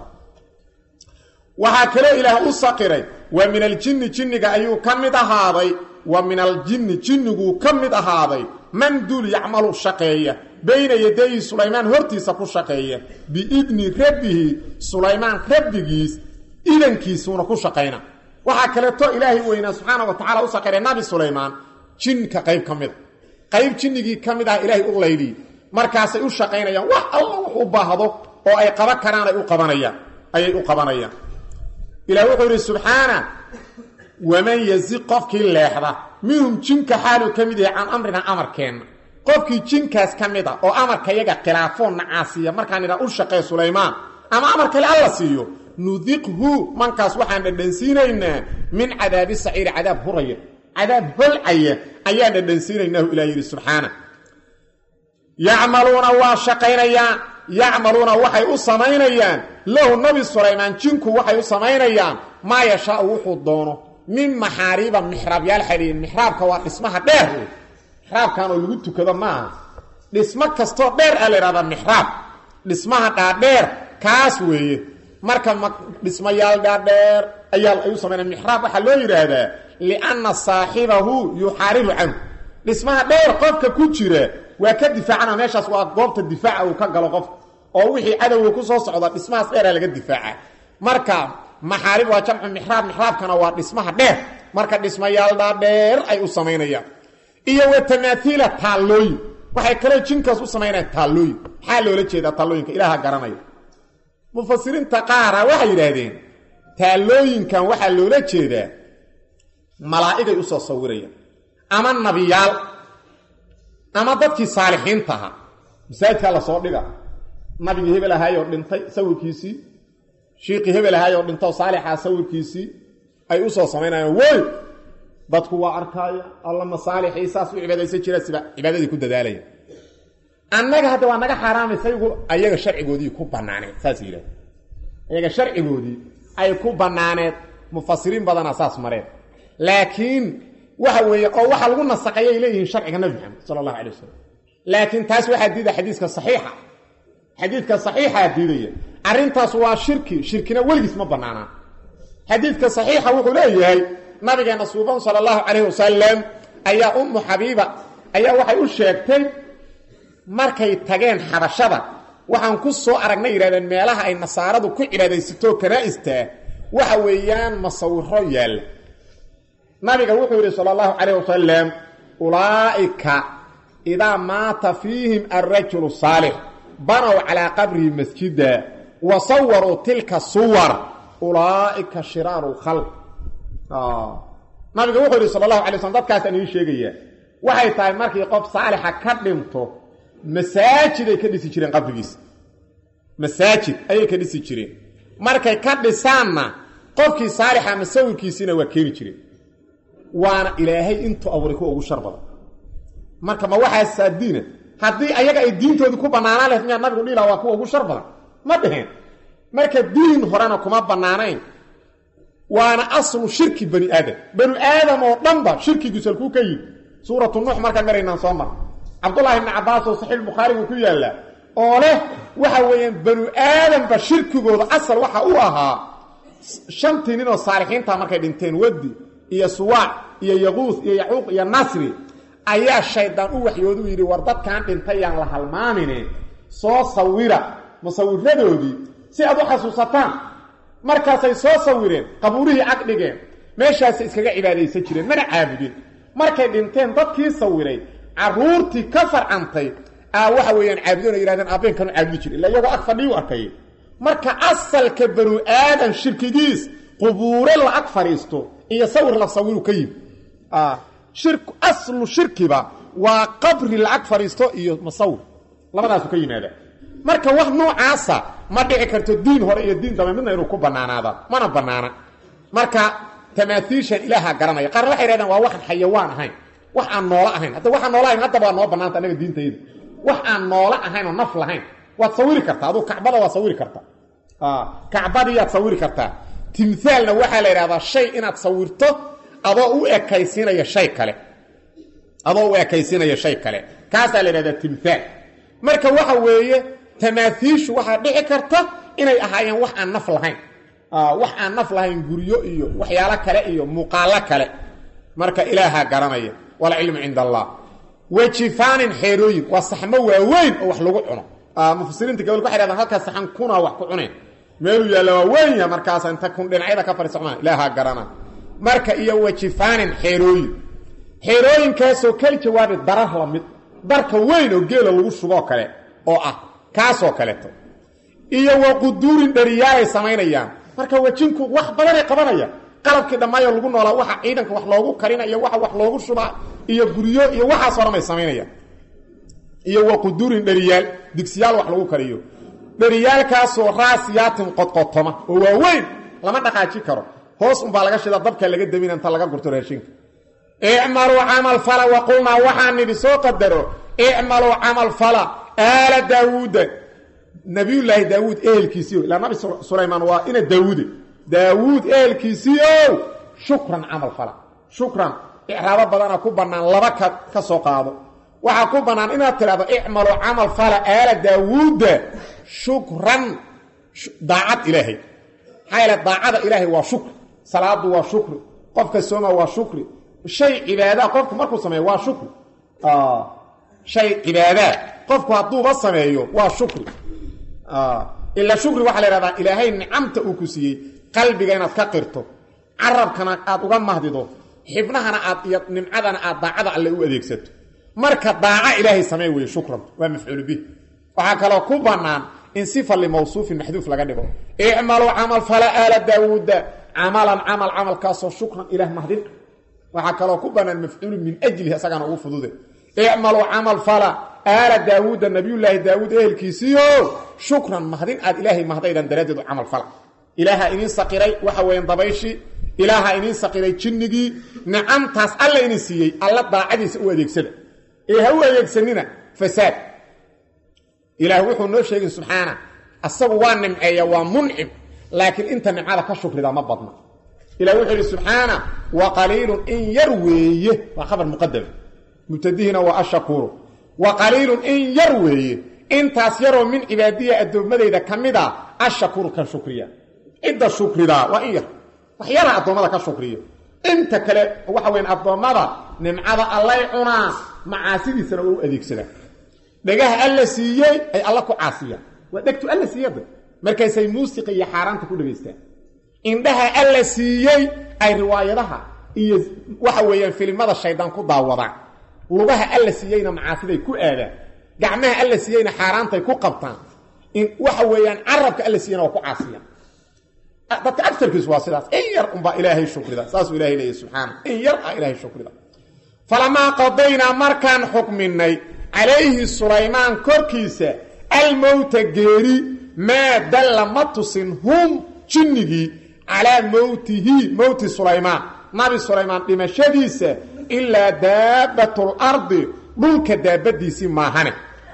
waxa kale ilaahay u saqiray wa min al-jinni jinniga ayuu kamid ahaaday wa min al-jinni jinnigu kamid ahaaday man dul ya'malu shaqeeya bayna yaday Suleymaan hortiisa ku shaqeeya bi idni rabbihi Suleymaan rabbigiis idankiisuna ku shaqeeyna waxa kale to ilaahay weyna subhanahu wa ta'ala u saqiray nabi Suleymaan jinka qayb jinnigii kamid ah ilaahay u leeydi markaas ay u shaqeynayaan wax Allah wuxuu u baahdo oo ay qaba karaan ay u qabanayaan ilaahay wuxuu yiri subhana waman yaziqafki leehda minhum jinka xaalu kamid yahay aan amrina amarkeen qofkii jinkaas kamid ah oo amarka yaga khilaafoon nacaasiya markaan ila u shaqeey Suleymaan ama amarka Allah siiyo nudiqhu mankaas waxaan dhadhansiinaynaa min cadaabi sa'iir cadaab huraya cadaab hulaya ayaan dhadhansiinaynaa ilaahay subhana يعملون واشقينيان يعملون وحي أسمينيان له نبي سليمان جنكو وحي أسمينيان ما يشاء وحو دونه من محاريب محراب يالحرين محراب كوان اسمها دير محراب كانوا يقولوا كذا ما اسمها كستو دير ألي هذا محراب اسمها دير كاسوي مركب اسمها يال دير أيال أيوسمين المحراب وحلو يرهده لأن صاحبه يحارب عنه اسمها دير قفك كتيره وكا دفاعنا ماشاس waa goobta difaaca uu ka galo qof oo wixii adow ku soo socda dhismaas dheer laga difaaca marka maxaarib waa jamcu mihrabkana waa dhismaha dheer marka dhismayaal dheer ay u sameynayaan iyo wa tamathila taalooy waxay kale jinkaas u sameeyaan taalooyin xal loola jeeda taalooyinka ilaaha garanayo mufassiriinta qaara waxay yiraahdeen taalooyinkan waxa loola jeedaa malaa'igay u soo sawirayaan ama nabiyaal ama dadkii saalixiinta ah masaajidka la soo dhiga nabiga hebel ahaayoo dhintay sawirkiisii sheekhi hebel ahaayoo dhintay saalixa sawirkiisii ay u soo sameynayaan way dadku waa arkaya alla masaalixiisaas u cibaadaysan jira siba cibaadadii ku dadaalaya annaga hadda waa naga xaraamayay ayaga sharcigoodii ku banaaneed saas yiraahdo ayaga sharcigoodii ay ku banaaneed mufassiriin badan asaas mareen laakiin waxa weeye oo waxa lagu nasaqayay leeyihiin sharciga nabi Muhammad sallallahu alayhi wasallam laakiin taas waxa diiday xadiiska saxiixa diidaya arintaas waa shirkina waligiis ma banaana xadiiska saxiixa wuxuu leeyahay nabigeena suuban sallallahu alayhi wasallam ayaa ummu habiba ayaa waxay u sheegtay markay tageen xabashada waxaan ku soo aragnay yiraahdeen meelaha ay nasaaradu ku cibaadaysato kanaa'ista waxa weeyaan masawiro yaal nabiga wuxuu yiri sallallahu alayhi wasallam ulaa'ika idha maata fiihim ar-rajulu salih banaw ala qabrihi masjida wa sawwaru tilka suwar ulaa'ika shirarul khalq nabiga wuxuu yiri sallallahu alayhi wasallam dadkaas aan sheegaya waxay tahay markii qof saalixa ka dhinto masaajid ay ka dhisi jireen qabrigiisa masaajid ay ka dhisi jireen markay ka dhisaanna qofkii saalixa masawirkiisina waa keeni jireen waana ilaahay intu awriku ugu sharbada marka ma waxa saadiina hadii ayaga ay diintoodu ku banaanaan lahayd nabigu dhila waa ku ugu sharbada ma dhaheen marka diin horena kuma banaanayn waana aslu shirki bani aadam oo dhanba shirkigiisu ku ka yimid suuratu nuux marka mareynaan soo mar Abdullah ibn Abbas oo Sahih Bukhari ku yaala oo leh waxa weeyaan bani aadam ba shirkigooda asal waxa uu ahaa shantii nin oo saalixiinta markay dhinteen wadi iyo suwaac iyo yaquus iyo yaquuq iyo nasri ayaa shaydaan u waxyoodu yiri war dadkan dhintayaan la halmaamine soo sawira musawiradoodii si aad u xasuusataan markaasay soo sawireen qabuurihii aqdigeen meeshaas iskaga cibaadaysan jireen mana caabudin markay dhinteen dadkii sawiray caruurtii ka farcantay waxa weeyaan caabudona yiraahdeen abeenkan caabudi jiray ila iyagu ag fadhiyo arkay marka asalka banu aadan shirkigiis qubuure la ag fariisto iyo sawir la sawiru kayib shirku aslu shirkiba waa qabri la ag fariisto iyo masawir labadaas ka yimaada marka wax noocaasa ma dhici karto diin hore iyo diin dambe midna inuu ku banaanaada mana banaana marka tamaathiishan ilaaha garanaya qaar waxay yiraahdaan waa wax xayawaan ahayn wax aan noola ahayn hadda waxa noola ahayn hadda waa noo banaanta anaga diintayda wax aan noola ahayn oo naf lahayn waad sawiri kartaa adoo kacbada waa sawiri kartaa kacbadiyaad sawiri kartaa timthaalna waxa la yiraahdaa shay inaad sawirto adoo u ekaysiinaya shay kale kaasa la yiraahdaa timthaal marka waxa weeye tamaathiishu waxa dhici karta inay ahaayeen wax aan naf lahayn guriyo iyo waxyaalo kale iyo muuqaalo kale marka ilaaha garanaya wal ilmu inda Allah wajifaanin xeerooyin waa saxmo waaweyn oo wax lagu cuno mufassiriinta gobol ku xiraadaan halka saxan kuna wax ku cuneen meelu yaala waaweyn markaas inta kun dhinacyada ka fariisana ilaaha garana marka iyo wajifaanin xeerooyin kaasoo kale jawaabi darar la mid darka weyn oo geela lagu shubo kale oo kaasoo kaleeto iyo waquduurin dhariyaay sameynayaan marka wajinku wax badan ay qabanayaan qalabkii dhamaayo lagu noolaa waxa ciidanka wax loogu karinayo waxa wax loogu shubaa iyo guriyo iyo waxa soo ramay sameynayaan iyo waquduurin dhariyaal digsiyaal wax lagu kariyo dhariyaalkaasoo raasiyaatin qodqotoma oo waaweyn lama dhaqaaji karo hoos baa laga shida dabka laga dabin inta laga gurto raashinka i'malu amal fala wa qulna waxaan soo qadaro i'malu amal fala ala daawud nabiyullah daawud ehelkiisii ila nabi sulaymaan waa ina daawud ehelkiisii shukran amal fala shukran i'raaba badana ku banaan laba ka soo qaado waxa ku banaan inaad tiraado i'malu amal fala ala daawud shukran daa'at ilaahi hayla daa'ada ilaahi waa shukr salaadu waa shukr qofka sooma waa shukr shay cibaada qofku markuu sameeyo waa shukr shay cibaada qofku haduu ba sameeyo waa shukr illa shukri waxa la yiraahdaa ilaahay nicamta uu ku siiyay qalbiga inaad ka qirto carabkana aad uga mahdido xibnahana aad iyo nimcadana aad daacada alle u adeegsato marka daaca ilaahay sameey weey shukran waa mafcuul bih waxa kale ku banaan in sifa li mawsuuf mahdhuf laga dhigo i'malu amal fala ala daawud amalan amal kaasoo shukran ilaah mahdin waxa kale ku banaan mafcuul min ajli asagana ugu fudude i'malu amal fala ala daawud nabiyullah daawud ehelkiisiyo shukran mahdin aad ilaahay mahdaydan daradeedu amal fala ilaaha inii saqiray waxa weeyaan dabayshi ilaaha inii saqiray jinnigii ni'amtaas alla inii siiyay alla daacadiisa u adeegsada ha u adeegsanina fasaad ilaah wuxuu noo sheegay subxaana asagu waa nimceeya waa muncim laakiin inta nimcada ka shukrida ma badna ilaah wuxuu yiri subxaana wa qalilun in yarweeye wa khabar muqaddam mubtadihina wa ashkuru wa qalilun in yarweeye intaas yaroo min cibaadiya adoomadeyda kamida ashkuru kan shukriya idda shukrida wa in yar waxyara adoomada ka shukriyo inta kale waxa weyn adoomada nimcada allay cunaa macaasidiisana uu adeegsada dhagaha alla siiyay ay alla ku caasiya wadagtu alla siiyada markaysay muusiqa iyo xaaraanta ku dhageystaan indhaha alla siiyay ay riwaayadaha iyo waxa weeyaan filimada shaydaan ku daawadaan lugaha alla siiyayna macaasiday ku aadaan gacmaha alla siiyayna xaaraantay ku qabtaan in waxa weeyaan carabka alla siiyana waa ku caasiya dadka aktarkiisu waa sidaas in yar umba ilaahay shukrida saas ilaahay leeyahay subhana in yar ilaahay shukrida falama qadayna markan hukminay alayhi sulaymaan korkiisa almawta geeri ma dalla matusin hum jinnigi ala mawtihi mawti sulaymaan nabi sulaymaan dhimashadiisa illa daabatul ardi dhulka daabadiisi maahane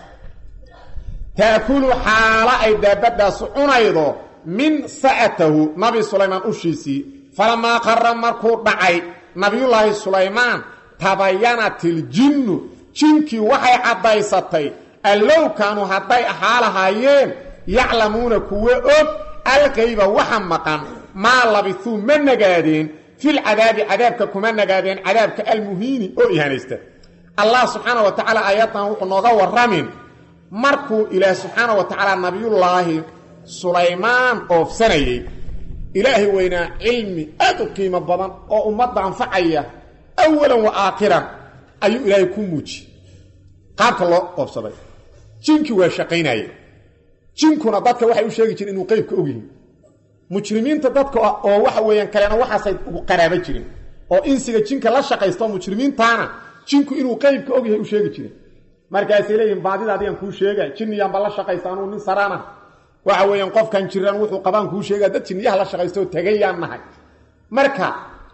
taakulu xaala ay daabadaas cunaydo min sa'atahu nabi sulaymaan ushiisi falama qarra markuu dhacay nabiyullaahi sulaymaan tabayanatil jinnu jinkii waxay cadaysatay allow kaanu hadday ahaalahaayeen yaclamuuna kuwa og alqayba waxa maqan maa labithuu ma nagaadeen fil cadaabi cadaabka kuma nagaadeen cadaabka almuhiini oo ihanaysta allah subxaanahu wa tacaala aayatan wuxuu nooga warramin markuu ilaah subxaanahu wa tacaala nabiyullaahi sulaymaan oofsanayay ilaahi weynaa cilmi aad u qiimo badan oo ummadda anfacaya awalan wa aakhiran ayuu ilaahay ku muuji qaabka loo oofsaday jinkii waa shaqaynayay jinkuna dadka waxay u sheegi jireen inuu qaybka og yahay mujrimiinta dadka oo waxa weeyaan kalena waxaasay ugu qaraaba jireen oo insiga jinka la shaqaysto mujrimiintaana jinku inuu qaybka og yahay u sheegi jireen markaasay leeyihiin baadida adigan kuu sheegay jinniyaan baa la shaqaysta anuu nin saraana waxa weeyaan qofkan jiran wuxuu qabaan kuu sheegaa dad jinniyaha la shaqaysto tagayaan nahay marka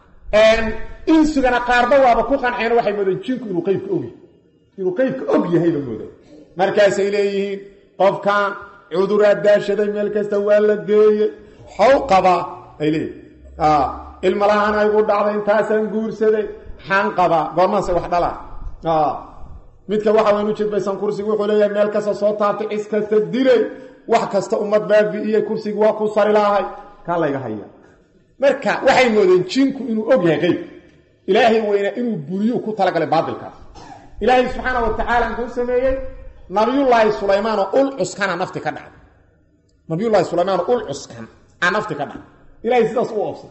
insigana qaarba waaba ku qanceen waxay moodeen jinku inuu qaybka og yahay ba moodeen markaasay leeyihiin qofkan cuduraad daashaday meel kasta waa la geeyey xow qaba ay leeyihiin ilma lahaan aygu dhacday intaasaan guursaday xaan qaba goormaanse wax dhala midka waxa weyn u jidbaysan kursiga wuxuu leeyahay meel kasta soo taabtay cis kasta dilay wax kasta ummad baabi'iyey kursiga waa ku sari lahay kaa layga haya marka waxay moodeen jinku inuu og yahay qayb ilaahay weyna inuu buriyo ku talagalay baadilkaas ilaahay subxaanahu wa tacaala wuxuu sameeyey nabiyullaahi sulaymaan oo ul cuskana nafti ka dhacday nabiyullaahi sulaymaan oo ul cuskan aan nafti ka dhacday ilaahay sidaas u oofsay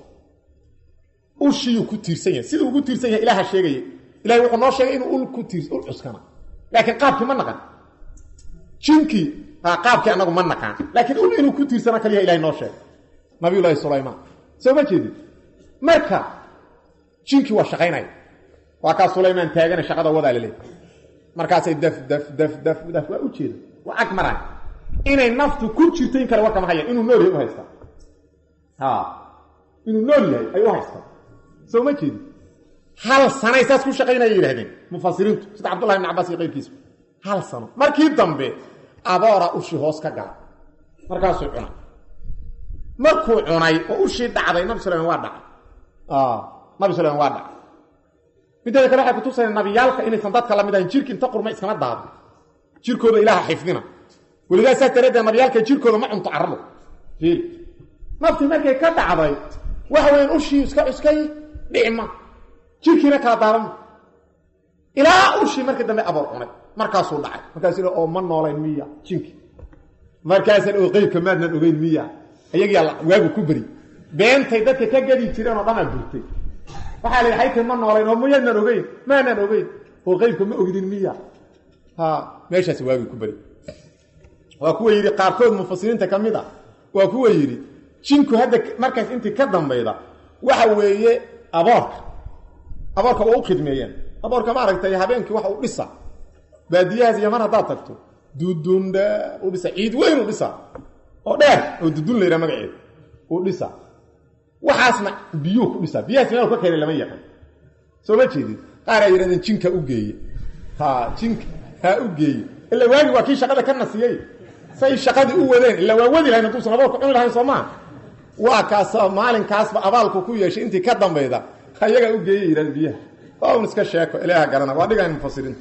ushiyu ku tiirsan yahay siduu ugu tiirsan yahay ilaaha sheegayay ilaahay wuxuu noo sheegay inuu ul cuskana laakiin qaabkii ma naqan jinkii qaabkii anagu ma naqaan laakiin ul inuu ku tiirsana kaliya ilaahay noo sheegay nabiyullaahi sulaymaan soo ma jeedin marka jinkii waa shaqaynaya waa kaa sulaymaan taagana shaqada wadaa la leeyahay markaasay daf waa u jeeda waa ag maraya inay naftu ku jirto in kale warkama hayaan inuu nool yahay u haystaa inuu nool yahay ay u haystaa soo ma jeedin hal sanay saas ku shaqaynaya yidhahdeen mufasiriintu sida cabdullahi ibn cabbaas iyo qayrkiisa hal sano markii dambe aboora ushii hoos ka gala markaasuu cunay markuu cunay oo ushii dhacday nabi sulaymaan waa dhacay nabi sulaymaan waa dhacay midda kale waxay ku tusayaan nabiyaalka inaysan dadka la mid ahayn jirka inta qurma iskama daado jirkooda ilaaha xifdina welidaas tareeda nabiyaalka jirkooda ma cunto carro fiil nafti markay ka dhacday waxa weyn ushii iskay dhicma jirkiina kala daadan ilaa ushii markii dambe aboor cunay markaasuu dhacay markaasuu oo ma noolayn miya jinki markaasaan oo qaybka maadnan ogeyn miya ayaga waagu ku bari beentay dadka ka gadi jireen oo dhama burtay waxa la yahay ma noolayn oo miyaanan ogeyn maanan ogeyn وغيبك ما أجدين مياه ها ماشي سواقي كبري وكو يري قاركود مفسرين تكمدا وكو يري جنكو هذا مركز انت كدن بيضا waxa weeye abaarka oo khidmeeyeen abaarka ma aragtay habeenkii waxa uu dhisa baadiyaha yaman hada tagto dudunda oo dhisa ciid weyn oo dhisa oo dheer oo dudun leeyahay magaceed oo dhisa waxaasna biyo ku dhisa biyaha meel ka keenay lama yaqaan soo ma jeedid qaar ay yiraahdeen jinka u geeyay jinka ha u geeyay illa waagi waa kii shaqada ka nasiyay say shaqadii u wadeen illa waa wadi lahayn intuu abaarka cun lahayn Soomaa waa kaas maalinkaasba abaalku ku yeeshay intii ka dambayda ayaga u geeyay iraan biyaha oo iska sheeko ilaaha garana waa dhigaan mufassiriinta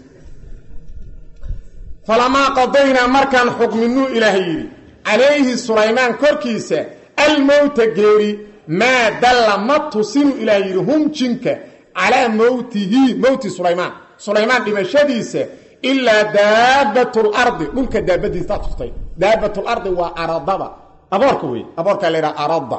falama qadayna markan hukminu ilaahi alayhi sulayman korkiisa al-maut geeri ma dalla matusin ilaahi hum jinka ala mautihi mauti sulayman dhimashadiisa illa dabbatul ardi dhulka daabadiisa tustay dabbatul ardi waa aradaba abaarka way abaarka leeyahay arada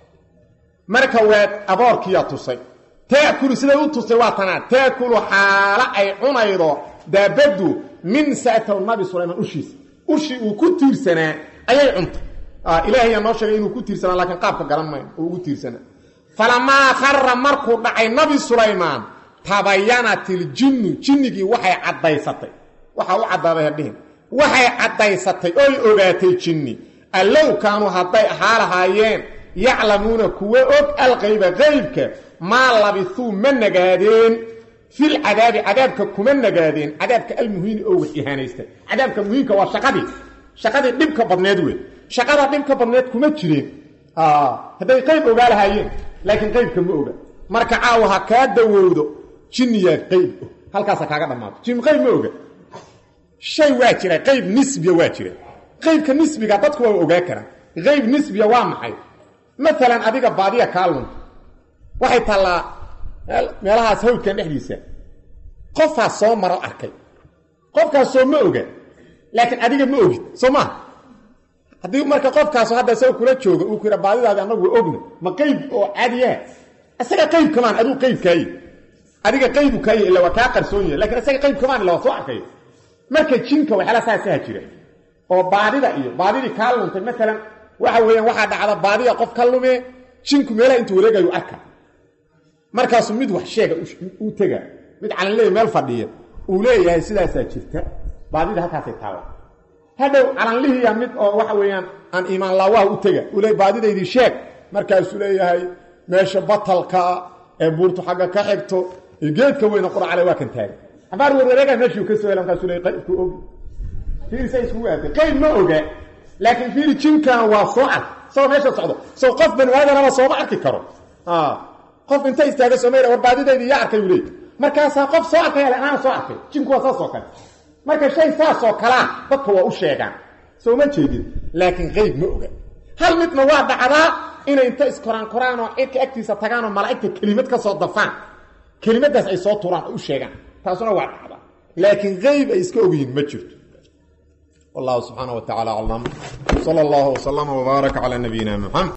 marka waa abaarkiya tusay taakulu sida uu tusay waa tanaa taakulu xaala ay cunaydo daabadu min sa'ata nabi sulayman ushi uu ku tiirsanaa ayay cunta ilaahay noo sheegay inuu ku tiirsanaa laakiin qaabka garan maayo uu ugu tiirsanaa falama kharra markuu dhacay nabi sulayman tabayanatil jinnigi waxay cadaysatay waxa uu cadaaday hadhiin waxay cadaysatay oo ogaatay jinni allow kaanu haday xaalahaayeen yaclamuuna kuwa og alqayba qaybka ma labithu man nagaadeen fil cadaabka kuma nagaadeen cadaabka almuhiin oo waxihaanaysta cadaabka muhiinka waa shaqadii dhibka badneed weey shaqada dhibka badneed kuma jireen haday qayb ogaalahaayeen laakiin qaybka ma oga marka caawaha ka dawowdo jinniya qayb halkaas kaaga dhamaado jin qayb ma oga shay waa jira qayb nisbiya waa jira qaybka nisbiga dadku waa ogaa karaan qayb nisbiya waa maxay مثلا adiga baadiya kaalun waxay talaa meelahaas hawdkan dhexdiisa qofa soo maro arkay qofkaas soo ma oga laakiin adiga ma ogid soo ma hadii marka qofkaas hadda soo kula jooga uu kira baadidaada anagu ogna ma qayb oo caadiya asaga qayb kamaan aduu qayb kaay adiga qayb kaay illa waa ka qarsoon yahay laakiin asaga qayb kamaan la soo arkay marka jinka waxa la saasaa jira oo baadida iyo baadidii kaalunta mesela waxa weeyaan waxa dhacda baadiya qof kalume jinku meela intuu wareegayo arka markaas mid wax sheega uu taga mid calan leeyahay meel fadhiya uu leeyahay sidaas jirta baadida halkaas ay taala hadow calan lihiya mid oo waxa weeyaan aan iimaan laawaha u taga uu leeyahay baadideedii sheeg markaas uu leeyahay meesha batalka ee buurtu xaga ka xigto geedka weyn quracale waa kan taagay abaar wareega meeshii ka soo helan kaas uu leeyahay qaybku og fiirisa isku waatay qayb ma oga laakiin fiir jinka waa sooc soo meesha socdo soo qof ban waadana soo ma arki karo qof inta istaaga Soomaaliya warbaadideedii yaa arkay wulay markaas qof soo arkay ana soo arkay jinku waa soo kale marka shay soo kala dadku waa u sheegaan soo ma jeedin laakiin qayb ma oga hal midna waa dhacdaa inay inta iskoraan oo cidka agtiisa tagaan oo malaa'ikta kelimad ka soo dafaan kelimadaas ay soo turaan u sheegaan taasuna waa dhacdaa laakiin qayb ay iska ogyiin ma jirto والله سبحانه وتعالى علم صلى الله وسلم وبارك على نبينا محمد